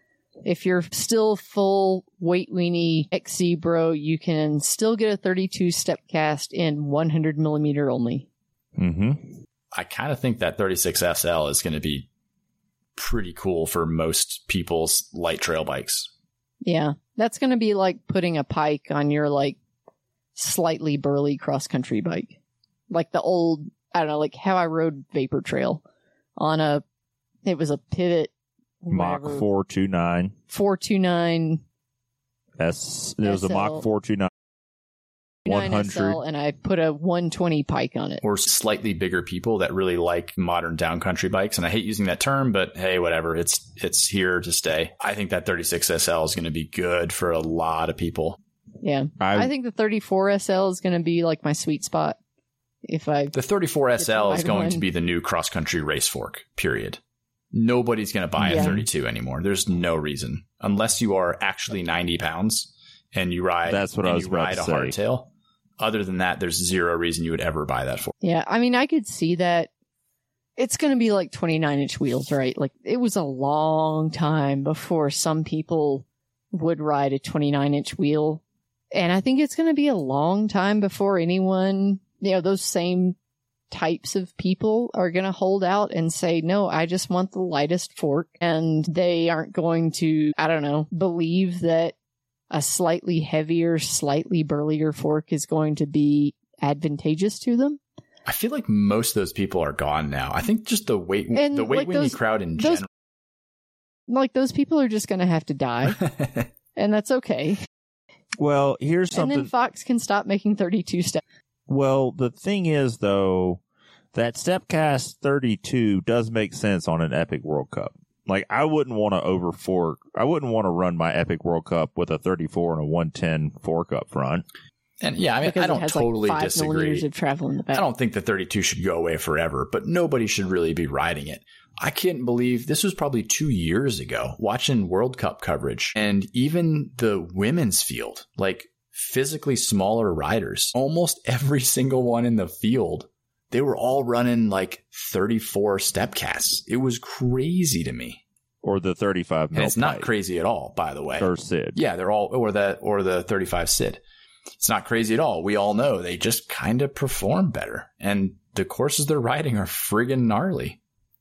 if you're still full weight weenie X C bro, you can still get a thirty-two step cast in one hundred millimeter only. Mm-hmm. I kind of think that thirty-six S L is going to be pretty cool for most people's light trail bikes. Yeah. That's going to be like putting a pike on your like slightly burly cross country bike. Like the old, I don't know, like how I rode Vapor Trail on a, it was a Pivot. Mach four two nine. four two nine. S, it was a Mach four two nine. one hundred. And I put a one twenty pike on it. Or slightly bigger people that really like modern downcountry bikes. And I hate using that term, but hey, whatever. It's it's here to stay. I think that thirty-six S L is going to be good for a lot of people. Yeah. I, I think the thirty-four S L is going to be like my sweet spot. If I The thirty-four S L is going one. to be the new cross-country race fork, period. Nobody's going to buy yeah. a thirty-two anymore. There's no reason. Unless you are actually ninety pounds and you ride, That's what and I was you about ride to a say. hardtail. Other than that, there's zero reason you would ever buy that for. Yeah, I mean, I could see that. It's going to be like twenty-nine inch wheels, right? Like, it was a long time before some people would ride a twenty-nine inch wheel. And I think it's going to be a long time before anyone, you know, those same types of people are going to hold out and say, no, I just want the lightest fork. And they aren't going to, I don't know, believe that a slightly heavier, slightly burlier fork is going to be advantageous to them. I feel like most of those people are gone now. I think just the weight, and the weight like weenie those, crowd in those, general. Like those people are just going to have to die. And that's okay. Well, here's something. And then Fox can stop making thirty-two steps. Well, the thing is, though, that Stepcast thirty-two does make sense on an Epic World Cup. Like, I wouldn't want to over fork. I wouldn't want to run my Epic World Cup with a thirty-four and a one ten fork up front. And yeah, I mean, because I don't it has totally like five disagree. Millimeters of travel in the back. I don't think the thirty-two should go away forever, but nobody should really be riding it. I can't believe this was probably two years ago watching World Cup coverage, and even the women's field, like physically smaller riders, almost every single one in the field, they were all running like thirty-four step casts. It was crazy to me. Or the thirty-five mil. And it's not pipe. crazy at all, by the way. Or S I D. Yeah, they're all, or the, or the thirty-five S I D. It's not crazy at all. We all know they just kind of perform better. And the courses they're riding are friggin' gnarly.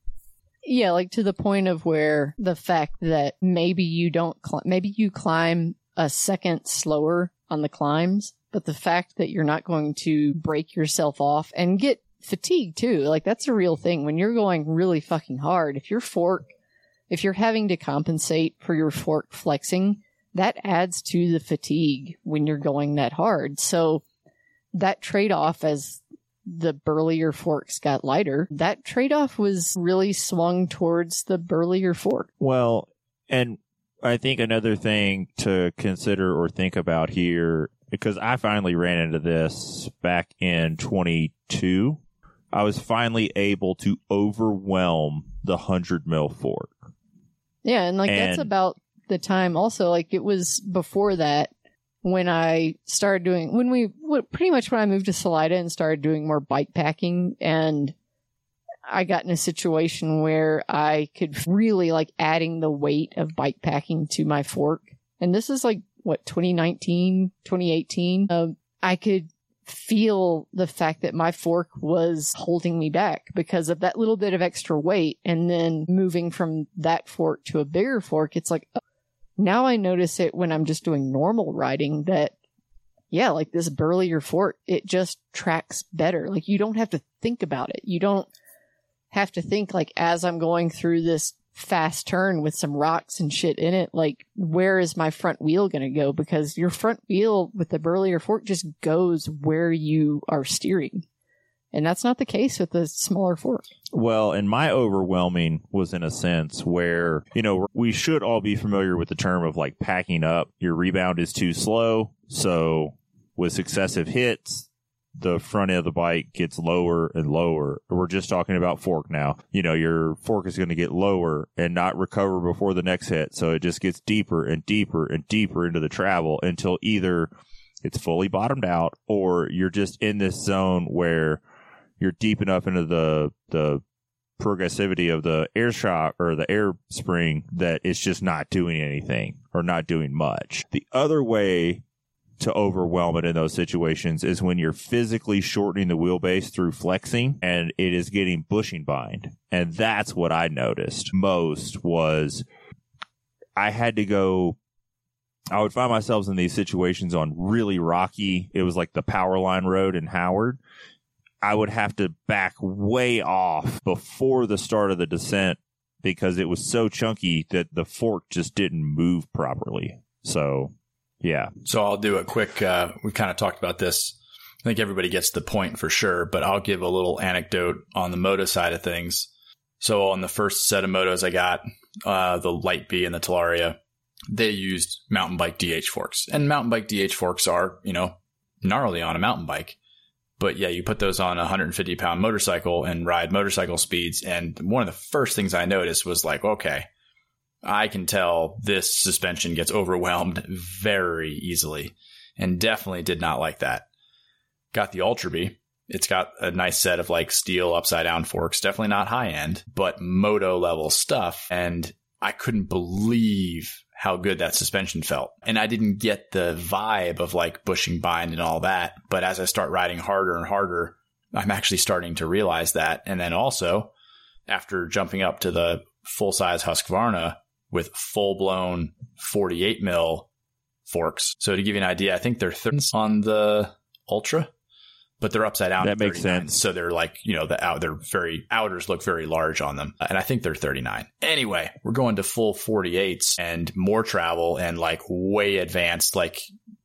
Yeah, like to the point of where the fact that maybe you don't, cl- maybe you climb a second slower on the climbs, but the fact that you're not going to break yourself off and get fatigued too. Like, that's a real thing. When you're going really fucking hard, if your fork, if you're having to compensate for your fork flexing, that adds to the fatigue when you're going that hard. So that trade-off, as the burlier forks got lighter, that trade-off was really swung towards the burlier fork. Well, and I think another thing to consider or think about here, because I finally ran into this back in twenty-two, I was finally able to overwhelm the one hundred mil fork. Yeah, and like and, that's about the time also, like it was before that when I started doing, when we, pretty much when I moved to Salida and started doing more bike packing, and I got in a situation where I could really like adding the weight of bike packing to my fork. And this is like, what, twenty nineteen, twenty eighteen? Um, I could feel the fact that my fork was holding me back because of that little bit of extra weight. And then moving from that fork to a bigger fork, it's like, now I notice it when I'm just doing normal riding that, yeah, like this burlier fork, it just tracks better. Like you don't have to think about it. You don't have to think like as I'm going through this fast turn with some rocks and shit in it, like where is my front wheel going to go? Because your front wheel with the burlier fork just goes where you are steering. And that's not the case with the smaller fork. Well, and my overwhelming was in a sense where, you know, we should all be familiar with the term of like packing up. Your rebound is too slow. So with successive hits, the front end of the bike gets lower and lower. We're just talking about fork now. You know, your fork is going to get lower and not recover before the next hit. So it just gets deeper and deeper and deeper into the travel until either it's fully bottomed out or you're just in this zone where you're deep enough into the the progressivity of the air shock or the air spring that it's just not doing anything or not doing much. The other way to overwhelm it in those situations is when you're physically shortening the wheelbase through flexing and it is getting bushing bind. And that's what I noticed most was I had to go I would find myself in these situations on really rocky, it was like the power line road in Howard. I would have to back way off before the start of the descent because it was so chunky that the fork just didn't move properly. So, yeah. So I'll do a quick, uh, we kind of talked about this. I think everybody gets the point for sure, but I'll give a little anecdote on the moto side of things. So on the first set of motos I got, uh, the Light B and the Talaria, they used mountain bike D H forks. And mountain bike D H forks are, you know, gnarly on a mountain bike. But yeah, you put those on a one hundred fifty pound motorcycle and ride motorcycle speeds. And one of the first things I noticed was like, okay, I can tell this suspension gets overwhelmed very easily and definitely did not like that. Got the Ultra B. It's got a nice set of like steel upside down forks. Definitely not high end, but moto level stuff. And I couldn't believe how good that suspension felt. And I didn't get the vibe of like bushing bind and all that. But as I start riding harder and harder, I'm actually starting to realize that. And then also after jumping up to the full size Husqvarna with full blown forty-eight mil forks. So to give you an idea, I think they're thirty on the Ultra, but they're upside down. That makes sense. So they're like, you know, the out, they're very outers look very large on them. And I think they're thirty-nine. Anyway, we're going to full forty-eights and more travel and like way advanced, like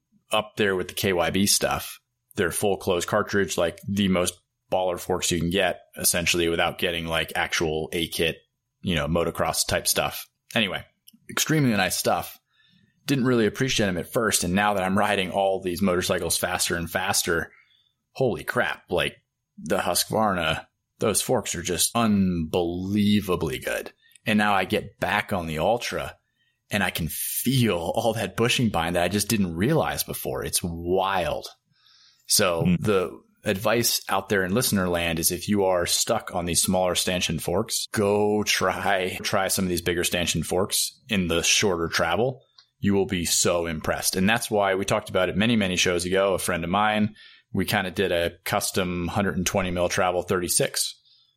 up there with the K Y B stuff. They're full closed cartridge, like the most baller forks you can get essentially without getting like actual A kit, you know, motocross type stuff. Anyway, extremely nice stuff. Didn't really appreciate them at first. And now that I'm riding all these motorcycles faster and faster, holy crap, like the Husqvarna, those forks are just unbelievably good. And now I get back on the Ultra and I can feel all that bushing bind that I just didn't realize before. It's wild. So mm. the advice out there in listener land is if you are stuck on these smaller stanchion forks, go try, try some of these bigger stanchion forks in the shorter travel. You will be so impressed. And that's why we talked about it many, many shows ago. A friend of mine, we kind of did a custom one hundred twenty mil travel thirty-six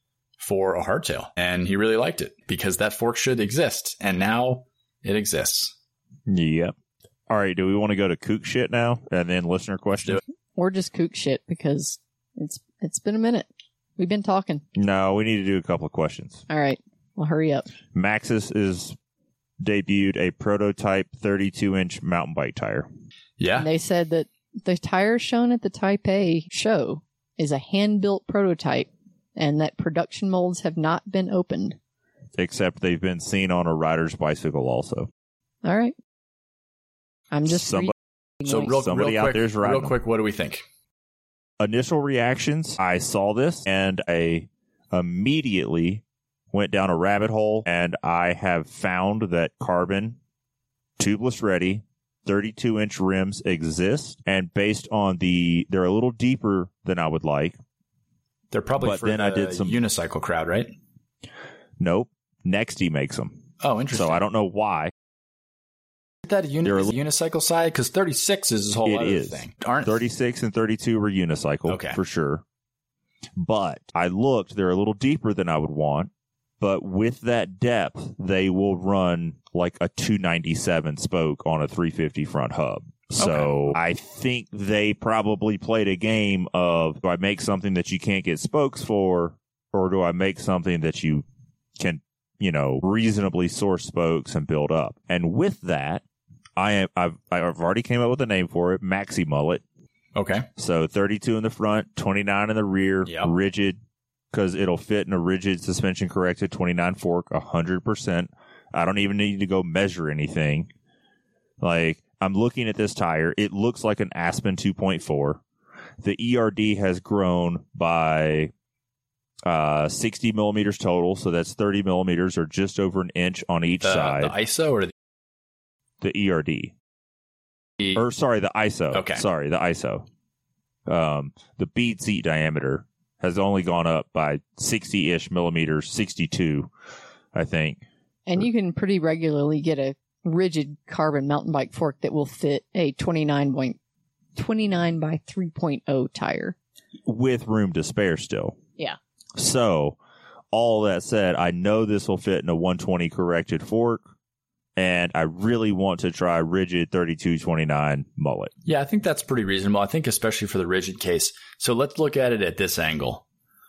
for a hardtail. And he really liked it because that fork should exist. And now it exists. Yep. All right. Do we want to go to kook shit now and then listener questions? Or just kook shit because it's it's been a minute. We've been talking. No, we need to do a couple of questions. All right. Well, hurry up. Maxxis is debuted a prototype thirty-two inch mountain bike tire. Yeah. And they said that the tire shown at the Taipei show is a hand-built prototype and that production molds have not been opened. Except they've been seen on a rider's bicycle also. All right. I'm just Somebody, so real, somebody real out quick, there's riding real quick, what do we think? Initial reactions, I saw this and I immediately went down a rabbit hole, and I have found that carbon, tubeless ready, thirty-two inch rims exist, and based on the, they're a little deeper than I would like. They're probably but for then the I did some unicycle crowd, right? Nope. Nexty makes them. Oh, interesting. So I don't know why. Is that a, uni- is a unicycle side? Because thirty-six is a whole it other is. thing. Aren't thirty-six and thirty-two were unicycle, okay. for sure. But I looked, they're a little deeper than I would want. But with that depth, they will run like a two ninety-seven spoke on a three fifty front hub. So okay. I think they probably played a game of, do I make something that you can't get spokes for, or do I make something that you can, you know, reasonably source spokes and build up? And with that, I am, I've, I've already came up with a name for it, Maxi Mullet. Okay. So thirty-two in the front, twenty-nine in the rear, yep. rigid. Because it'll fit in a rigid suspension corrected twenty-nine fork, one hundred percent. I don't even need to go measure anything. Like, I'm looking at this tire. It looks like an Aspen two point four. The E R D has grown by uh, sixty millimeters total, so that's thirty millimeters or just over an inch on each the, side. The I S O or the... The E R D. E- or, sorry, the I S O. Okay. Sorry, the I S O. Um, the bead seat diameter has only gone up by sixty-ish millimeters, sixty-two, I think. And you can pretty regularly get a rigid carbon mountain bike fork that will fit a twenty-nine by three point oh tire. With room to spare still. Yeah. So, all that said, I know this will fit in a one twenty corrected fork. and I really want to try rigid thirty-two twenty-nine mullet. Yeah, I think that's pretty reasonable. I think especially for the rigid case. So let's look at it at this angle.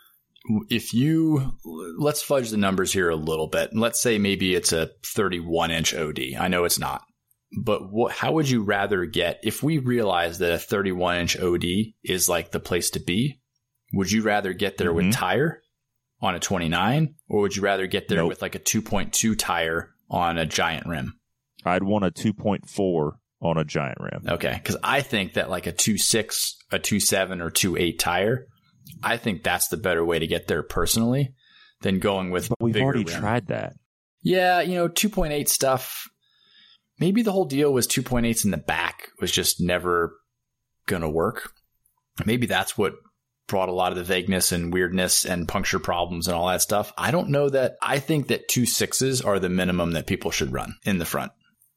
If you, let's fudge the numbers here a little bit. Let's say maybe it's a thirty-one inch O D. I know it's not. But what, how would you rather get, if we realize that a thirty-one inch O D is like the place to be, would you rather get there mm-hmm. with tire on a twenty-nine, or would you rather get there nope. with like a two point two tire on a giant rim? I'd want a two point four on a giant rim. Okay, because I think that like a two point six, a two point seven, or two point eight tire, I think that's the better way to get there personally than going with. But we've already rim. tried that. Yeah, you know, two point eight stuff. Maybe the whole deal was two point eights in the back was just never going to work. Maybe that's what brought a lot of the vagueness and weirdness and puncture problems and all that stuff. I don't know that. I think that two sixes are the minimum that people should run in the front.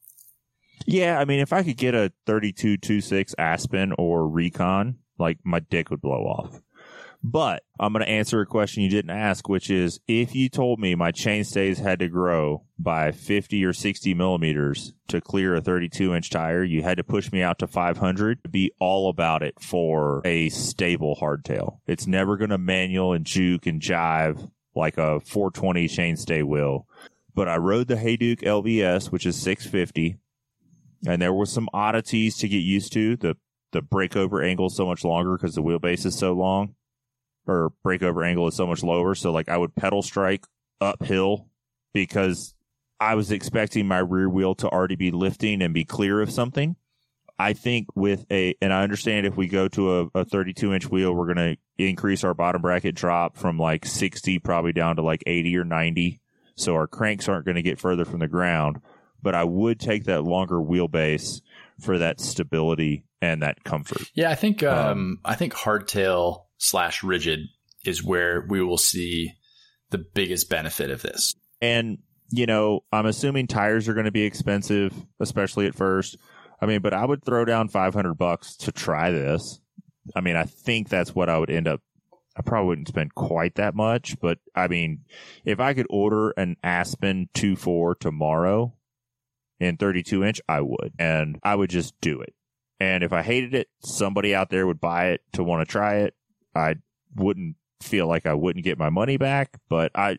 Yeah, I mean, if I could get a thirty-two two six Aspen or Recon, like my dick would blow off. But I'm going to answer a question you didn't ask, which is if you told me my chainstays had to grow by fifty or sixty millimeters to clear a thirty-two inch tire, you had to push me out to five hundred to be all about it for a stable hardtail. It's never going to manual and juke and jive like a four twenty chainstay will. But I rode the Hayduke L V S, which is six fifty, and there were some oddities to get used to. The, the breakover angle is so much longer because the wheelbase is so long. Or breakover angle is so much lower. So like I would pedal strike uphill because I was expecting my rear wheel to already be lifting and be clear of something. I think with a, and I understand if we go to a, a thirty-two inch wheel, we're going to increase our bottom bracket drop from like sixty probably down to like eighty or ninety. So our cranks aren't going to get further from the ground, but I would take that longer wheelbase for that stability and that comfort. Yeah. I think, um, um I think hardtail slash rigid is where we will see the biggest benefit of this. And, you know, I'm assuming tires are going to be expensive, especially at first. I mean, but I would throw down five hundred bucks to try this. I mean, I think that's what I would end up. I probably wouldn't spend quite that much, but I mean, if I could order an Aspen two point four tomorrow in thirty-two inch, I would, and I would just do it. And if I hated it, somebody out there would buy it to want to try it. I wouldn't feel like I wouldn't get my money back, but I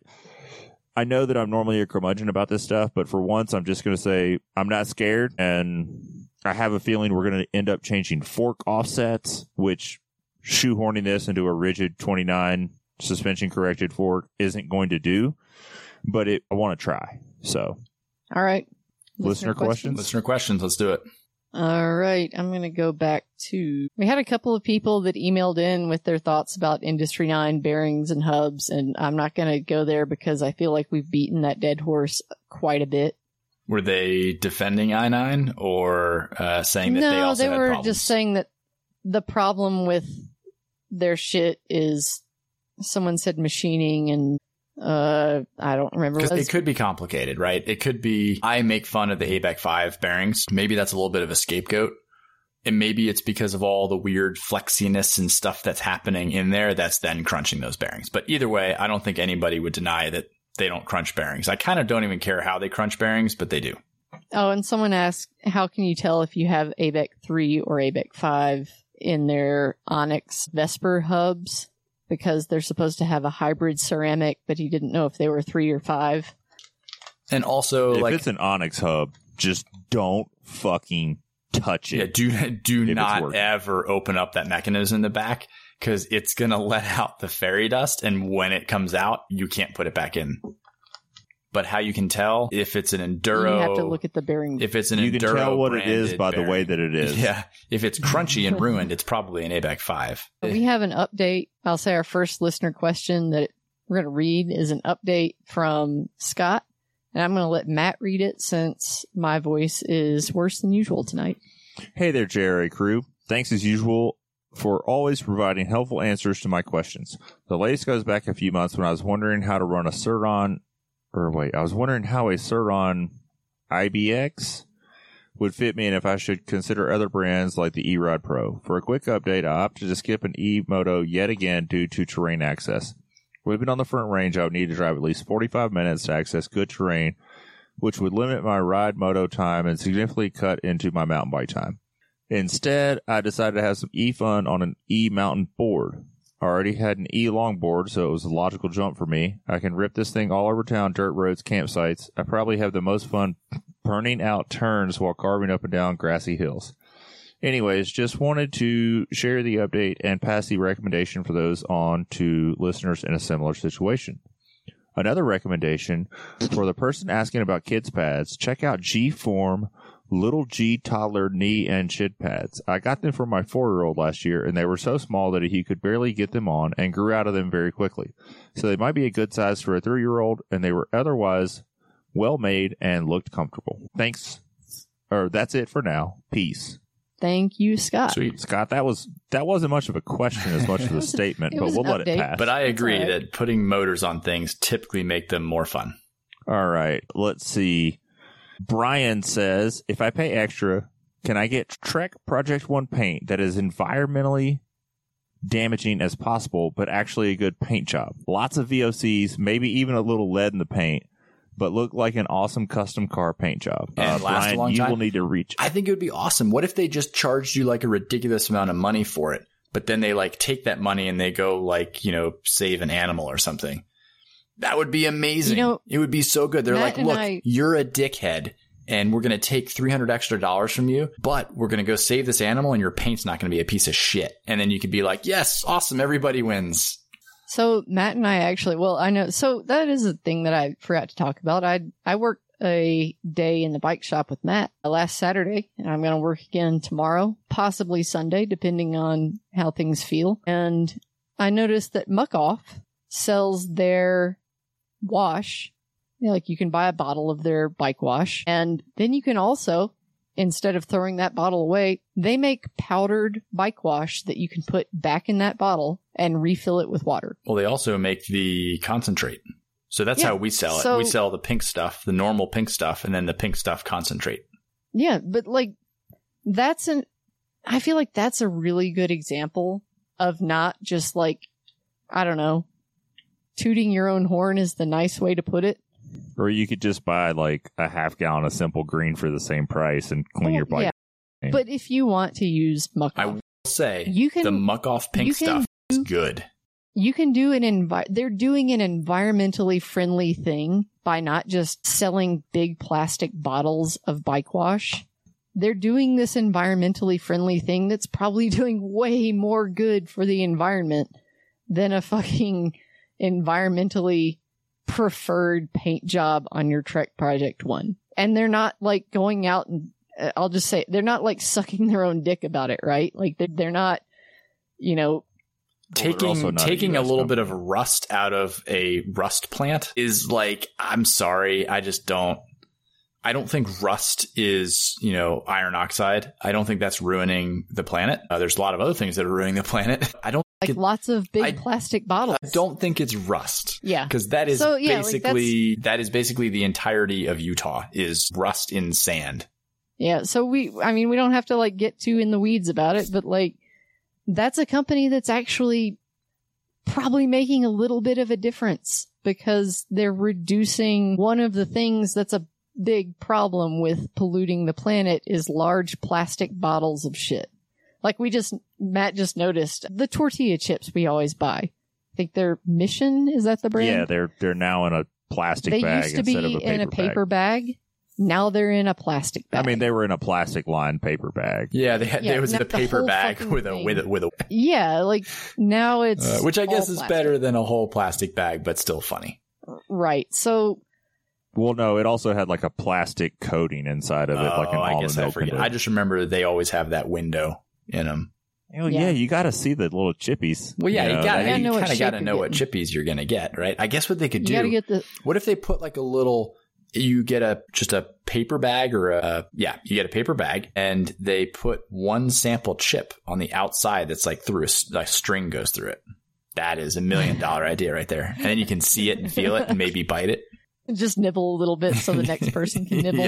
I know that I'm normally a curmudgeon about this stuff, but for once, I'm just going to say I'm not scared, and I have a feeling we're going to end up changing fork offsets, which shoehorning this into a rigid twenty-nine suspension corrected fork isn't going to do, but it, I want to try. So, all right. Listener, Listener questions? questions? Listener questions. Let's do it. All right. I'm going to go back to, we had a couple of people that emailed in with their thoughts about Industry nine bearings and hubs, and I'm not going to go there because I feel like we've beaten that dead horse quite a bit. Were they defending I nine or uh, saying that no, they also they had were problems? just saying that the problem with their shit is, someone said machining and Uh, I don't remember. Because it could be complicated, right? It could be, I make fun of the A B E C five bearings. Maybe that's a little bit of a scapegoat. And maybe it's because of all the weird flexiness and stuff that's happening in there that's then crunching those bearings. But either way, I don't think anybody would deny that they don't crunch bearings. I kind of don't even care how they crunch bearings, but they do. Oh, and someone asked, how can you tell if you have A B E C three or A B E C five in their Onyx Vesper hubs? Because they're supposed to have a hybrid ceramic, but he didn't know if they were three or five. And also, if like, it's an Onyx hub, just don't fucking touch it. Yeah, do do not ever open up that mechanism in the back, because it's gonna let out the fairy dust, and when it comes out, you can't put it back in. But how you can tell if it's an Enduro, you have to look at the bearing. If it's an you Enduro, can tell what it is by bearing. the way that it is. Yeah, if it's crunchy and ruined, it's probably an A B E C five. We have an update. I'll say our first listener question that we're going to read is an update from Scott, and I'm going to let Matt read it since my voice is worse than usual tonight. Hey there, J R A crew. Thanks as usual for always providing helpful answers to my questions. The latest goes back a few months when I was wondering how to run a Sur-Ron. Or wait, I was wondering how a Sur-Ron I B X would fit me and if I should consider other brands like the E-Rod Pro. For a quick update, I opted to skip an E-Moto yet again due to terrain access. Living on the front range, I would need to drive at least forty-five minutes to access good terrain, which would limit my ride moto time and significantly cut into my mountain bike time. Instead, I decided to have some e-fun on an e-mountain board. I already had an e-longboard, so it was a logical jump for me. I can rip this thing all over town, dirt roads, campsites. I probably have the most fun burning out turns while carving up and down grassy hills. Anyways, just wanted to share the update and pass the recommendation for those on to listeners in a similar situation. Another recommendation for the person asking about kids pads, check out G-Form Little G Toddler Knee and Shin Pads. I got them for my four-year-old last year, and they were so small that he could barely get them on and grew out of them very quickly. So they might be a good size for a three-year-old, and they were otherwise well-made and looked comfortable. Thanks. Or that's it for now. Peace. Thank you, Scott. Sweet. Scott, that, was, that wasn't much of a question as much as a statement, but we'll let it pass. But I agree right. that putting motors on things typically make them more fun. All right. Let's see. Brian says, if I pay extra, can I get Trek Project One paint that is environmentally damaging as possible, but actually a good paint job? Lots of V O Cs, maybe even a little lead in the paint, but look like an awesome custom car paint job. And uh, last Brian, a long you time. will need to reach. I think it would be awesome. What if they just charged you like a ridiculous amount of money for it, but then they like take that money and they go like, you know, save an animal or something? That would be amazing. You know, it would be so good. They're Matt like, look, I- you're a dickhead and we're going to take three hundred extra dollars from you, but we're going to go save this animal and your paint's not going to be a piece of shit. And then you could be like, yes, awesome. Everybody wins. So Matt and I actually, well, I know, so that is a thing that I forgot to talk about. I, I worked a day in the bike shop with Matt last Saturday, and I'm going to work again tomorrow, possibly Sunday, depending on how things feel. And I noticed that Muck Off sells their wash. You know, like you can buy a bottle of their bike wash, and then you can also, instead of throwing that bottle away, they make powdered bike wash that you can put back in that bottle and refill it with water. Well, they also make the concentrate. So that's yeah, how we sell it. so, we sell the pink stuff, the normal pink stuff, and then the pink stuff concentrate. Yeah, but like that's an, I feel like that's a really good example of not just like, I don't know, tooting your own horn is the nice way to put it. Or you could just buy like a half gallon of Simple Green for the same price and clean oh, your bike. Yeah. But if you want to use Muck Off, I will say you can, the Muck Off pink stuff do, is good. You can do an envi- they're doing an environmentally friendly thing by not just selling big plastic bottles of bike wash. They're doing this environmentally friendly thing that's probably doing way more good for the environment than a fucking environmentally preferred paint job on your Trek Project One. And they're not like going out and uh, I'll just say they're not like sucking their own dick about it, right? Like they're, they're not, you know, taking well, taking a, a little company. bit of rust out of a rust plant is like, I'm sorry, I just don't I don't think rust is, you know, iron oxide. I don't think that's ruining the planet. Uh, there's a lot of other things that are ruining the planet. I don't like it, lots of big I, plastic bottles. I don't think it's rust. Yeah. Because that is so, yeah, basically like that is basically the entirety of Utah is rust in sand. Yeah, so we I mean we don't have to like get too in the weeds about it, but like that's a company that's actually probably making a little bit of a difference because they're reducing one of the things that's a big problem with polluting the planet is large plastic bottles of shit. Like we just, Matt just noticed the tortilla chips we always buy. I think their Mission, is that the brand? Yeah, they're they're now in a plastic they bag used to instead be of a paper in a paper bag. bag. Now they're in a plastic bag. I mean, they were in a plastic lined paper bag. Yeah, they had, yeah, there was in a paper bag with a, with a, with a, yeah, like now it's, uh, which I guess is plastic. better than a whole plastic bag, but still funny. Right. So, well, no, it also had like a plastic coating inside of it, oh, like an I almond guess I milk. forget. I just remember they always have that window in them. Oh, yeah. yeah, you got to see the little chippies. Well, yeah, you, know, got you, you kind of got to know getting. what chippies you're going to get, right? I guess what they could you do. Get the- what if they put like a little, you get a, just a paper bag or a, yeah, you get a paper bag and they put one sample chip on the outside that's like through a, a string goes through it. That is a million dollar idea right there. And then you can see it and feel it and maybe bite it. Just nibble a little bit so the next person can nibble. Yeah.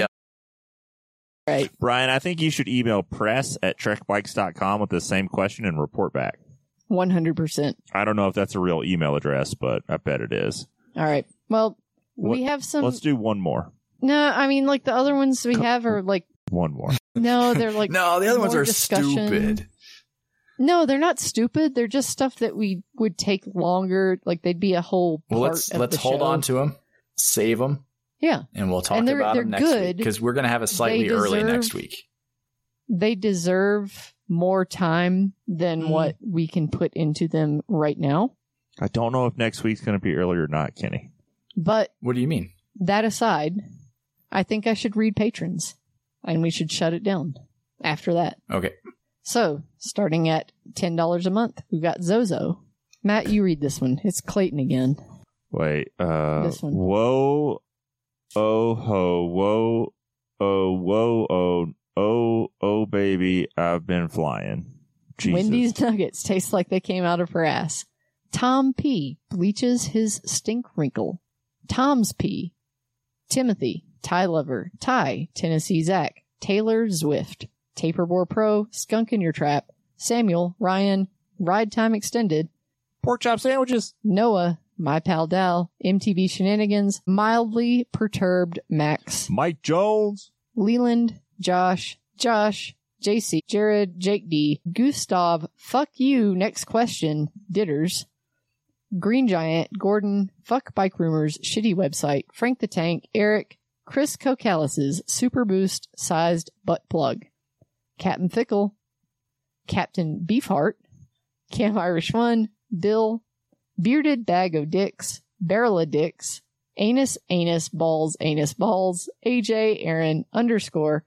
Right. Brian, I think you should email press at trek bikes dot com with the same question and report back. one hundred percent. I don't know if that's a real email address, but I bet it is. All right. Well, what, we have some. Let's do one more. No, I mean, like the other ones we have are like one more. No, they're like no. The other ones are discussion. stupid. No, they're not stupid. They're just stuff that we would take longer. Like they'd be a whole part well, let's of let's the hold show. on to them, save them, yeah, and we'll talk and they're, about they're them next good. week because we're going to have a slightly They early deserve- next week. They deserve more time than Mm. what we can put into them right now. I don't know if next week's going to be early or not, Kenny. But What do you mean? that aside, I think I should read patrons, and we should shut it down after that. Okay. So, starting at ten dollars a month, we've got Zozo. Matt, you read this one. It's Clayton again. Wait. Uh, This one. Whoa. Oh, ho. Whoa. Oh, whoa. Oh, oh, oh, baby. I've been flying. Jesus. Wendy's nuggets taste like they came out of her ass. Tom P. bleaches his stink wrinkle. Tom's P. Timothy. Ty Lover. Ty. Tennessee Zach. Taylor Zwift. Taperbore Pro. Skunk in Your Trap. Samuel. Ryan. Ride Time Extended. Pork chop sandwiches. Noah. My Pal Dal. M T V Shenanigans. Mildly Perturbed Max. Mike Jones. Leland. Josh. Josh. J C. Jared. Jake D. Gustav. Fuck you. Next question. Ditters. Green Giant. Gordon. Fuck Bike Rumors. Shitty Website. Frank the Tank. Eric. Chris Cocalis's Super Boost Sized Butt Plug. Captain Fickle. Captain Beefheart. Cam Irish One. Bill. Bearded Bag of Dicks. Barrel of Dicks. Anus, Anus, Balls, Anus, Balls. A J, Aaron, underscore.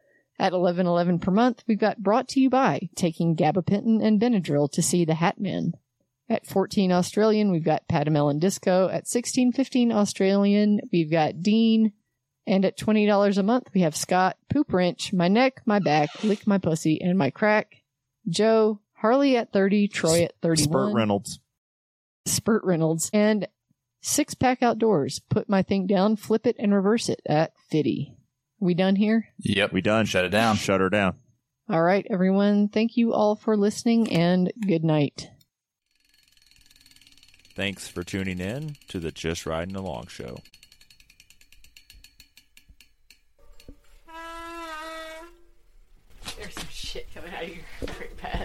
At eleven eleven per month, we've got Brought to You By Taking Gabapentin and Benadryl to See the Hat Man. At fourteen Australian, we've got Patamel and Disco. At sixteen fifteen Australian, we've got Dean. And at twenty dollars a month, we have Scott, Poop Wrench, My Neck, My Back, Lick My Pussy, and My Crack. Joe, Harley at thirty, Troy at thirty-one. Spurt Reynolds. Spurt Reynolds. And Six Pack Outdoors, Put My Thing Down, Flip It, and Reverse It at fifty. We done here? Yep. We done. Shut it down. Shut her down. All right, everyone. Thank you all for listening, and good night. Thanks for tuning in to the Just Riding Along show. There's some shit coming out of your right pad.